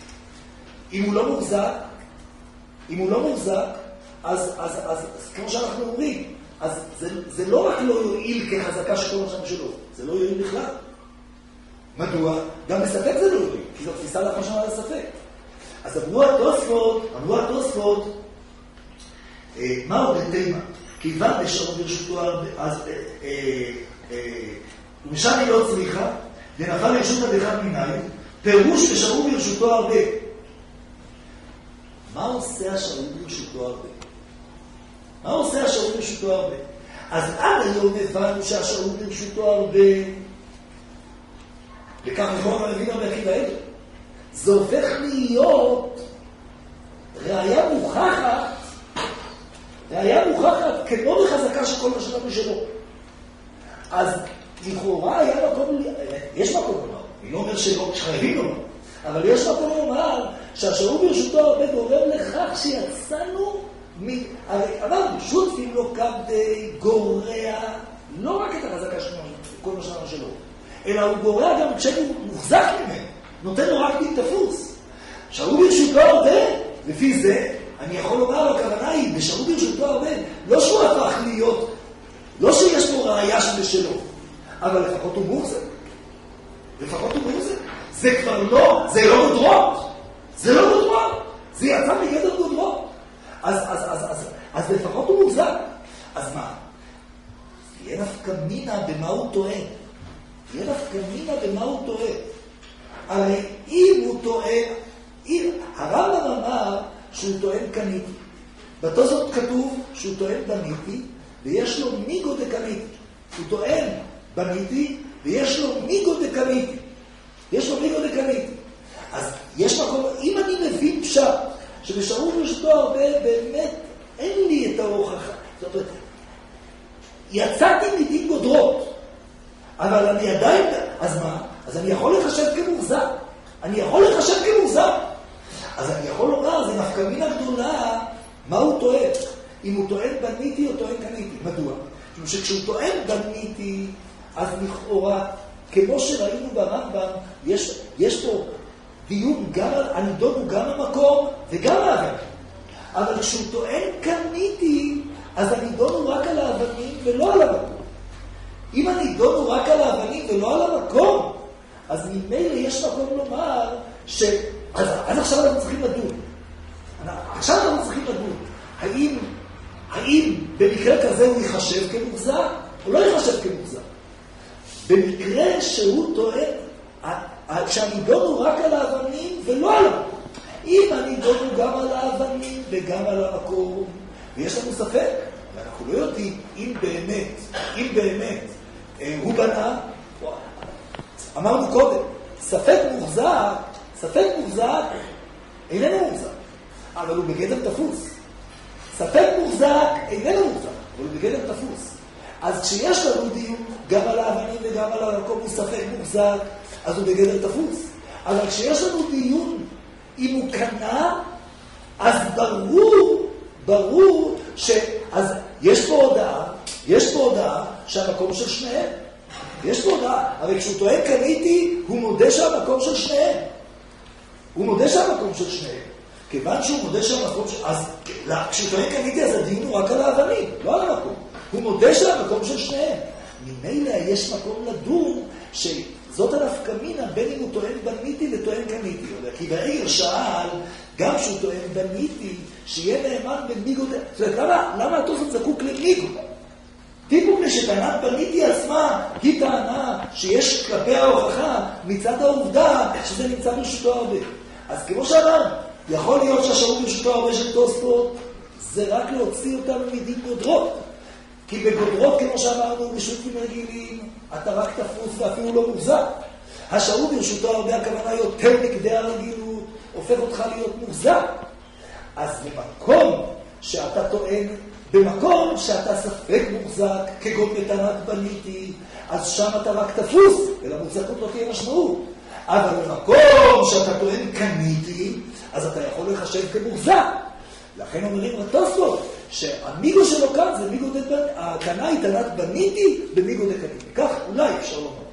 אם הוא לא מוחזק, אם הוא לא מוחזק, אז, אז, אז, אז כמו שאנחנו אומרים, אז זה, זה לא רק לא יועיל כחזקה שכל משהו שלו, זה לא יועיל בכלל. מדוע? גם בספק זה לא יועיל, כי זו תפיסה לאחר שנה לספק. אז אמרו התוספות, אמרו התוספות, אה, מה עוד בתימה? כיוון נשארו ברשותו, אז ומשם היא לא צריכה, ונפל לרשות עד אחד מנהים, פירוש נשארו ברשותו הרבה. מה עושה השאול ברשותו הרבה? מה עושה השאול ברשותו הרבה? אז עד היום הבנו שהשאול ברשותו הרבה, וכך נכון מבין הרבה עקיבא אגר. זה הופך להיות ראיה מוכחת, ראיה מוכחת כמו בחזקה שכל מה שלנו שלו. אז לכאורה היה מקום, יש מקום לומר, אני לא אומר שלא, שחייבים לומר, אבל יש מקום לומר שהשאול ברשותו הרבה גורם לכך שיצאנו, הרי אמרנו, שותפים לו כבדי גורע, לא רק את החזקה שלנו, כל מה שלנו שלו, אלא הוא גורע גם כשהוא מוחזק ממנו, נותן לו רק דין תפוס. שאול ברשותו הרבה, לפי זה, אני יכול לומר, הכוונה היא, בשאול ברשותו הרבה, לא שהוא הפך להיות, לא שיש לו ראייה שלו, אבל לפחות הוא מוחזק. לפחות הוא מוחזק. זה כבר לא, זה לא גודרות. זה לא גודרות. זה יצא מגדר גודרות. אז, אז, אז, אז, אז לפחות הוא מוחזק. אז מה? יהיה נפקא מינה במה הוא טוען. יהיה נפקא מינה במה הוא טוען. הרי אם הוא טוען, אם, הרמב"ם אמר שהוא טוען קניתי. בתוספות כתוב שהוא טוען בניתי, ויש לו מיגו דקניתי. הוא טוען בניתי, ויש לו מיגו דקניתי. יש לו מיגו דקניתי. אז יש מקום, אם אני מבין פשט, שבשאול ברשותו הרבה, באמת אין לי את ההוכחה. זאת אומרת, יצאתי מדין גודרות, אבל אני עדיין, אז מה? אז אני יכול לחשב כמוחזק. אני יכול לחשב כמוחזק. אז אני יכול לומר, זה נפקא מינה גדולה, מה הוא טוען? אם הוא טוען בניתי או טוען קניתי. מדוע? משום שכשהוא טוען בניתי, אז לכאורה, כמו שראינו ברמב"ם, יש, יש פה דיון גם על, הנידון הוא גם המקום וגם האבנים. אבל כשהוא טוען קניתי, אז הנידון הוא רק על האבנים ולא על המקום. אם הנידון הוא רק על האבנים ולא על המקום, אז ממילא יש מקום לומר ש... אז, אז עכשיו אנחנו צריכים לדון. עכשיו אנחנו צריכים לדון. האם, האם במקרה כזה הוא יחשב כמוחזק או לא יחשב כמוחזק? במקרה שהוא טוען, שהנידון הוא רק על האבנים ולא על המקום. אם הנידון הוא גם על האבנים וגם על המקום, ויש לנו ספק, ואנחנו לא יודעים אם באמת, אם באמת הוא בנה, אמרנו קודם, ספק מוחזק, ספק מוחזק איננו מוחזק, אבל הוא בגדר תפוס. ספק מוחזק איננו מוחזק, אבל הוא בגדר תפוס. אז כשיש לנו דיון גם על האבנים וגם על המקום הוא ספק מוחזק, אז הוא בגדר תפוס. אבל כשיש לנו דיון אם הוא קנה, אז ברור, ברור ש... אז יש פה הודעה, יש פה הודעה שהמקום של שניהם. יש פה הודעה, הרי כשהוא טוען קניתי, הוא מודה שהמקום של שניהם. הוא מודה שהמקום של שניהם. כיוון שהוא מודה שהמקום של... אז כשהוא טוען קניתי, אז הדיון הוא רק על האבנים, לא על המקום. הוא מודה שהמקום של שניהם. ממילא יש מקום לדון שזאת הנפקא מינה בין אם הוא טוען בניתי לטוען קניתי. כי בעיר שאל, גם שהוא טוען בניתי, שיהיה נאמן במיגו... זאת אומרת, למה, למה התוספות זקוק למיגו? טיפו משטענת בניתי עצמה, היא טענה שיש כלפי ההוכחה מצד העובדה שזה נמצא ברשותו הרבה. אז כמו שאמר, יכול להיות שהשאול ברשותו הרבה של תוספות, זה רק להוציא אותנו מדין גודרות. כי בגודרות, כמו שאמרנו, בשותפים רגילים, אתה רק תפוס ואפילו לא מוחזק. השאול ברשותו הרבה הכוונה יותר נגדי הרגילות, הופך אותך להיות מוחזק. אז במקום שאתה טוען, במקום שאתה ספק מוחזק, כגון מתנת בניתי, אז שם אתה רק תפוס, ולמוחזקות לא תהיה משמעות. אבל במקום שאתה טוען קניתי, אז אתה יכול לחשב כמוחזק. לכן אומרים התוספות, שהמיגו שלו כאן זה מיגו דקניתי, הקנה היא תנת בניתי במיגו דקניתי. כך אולי אפשר לומר.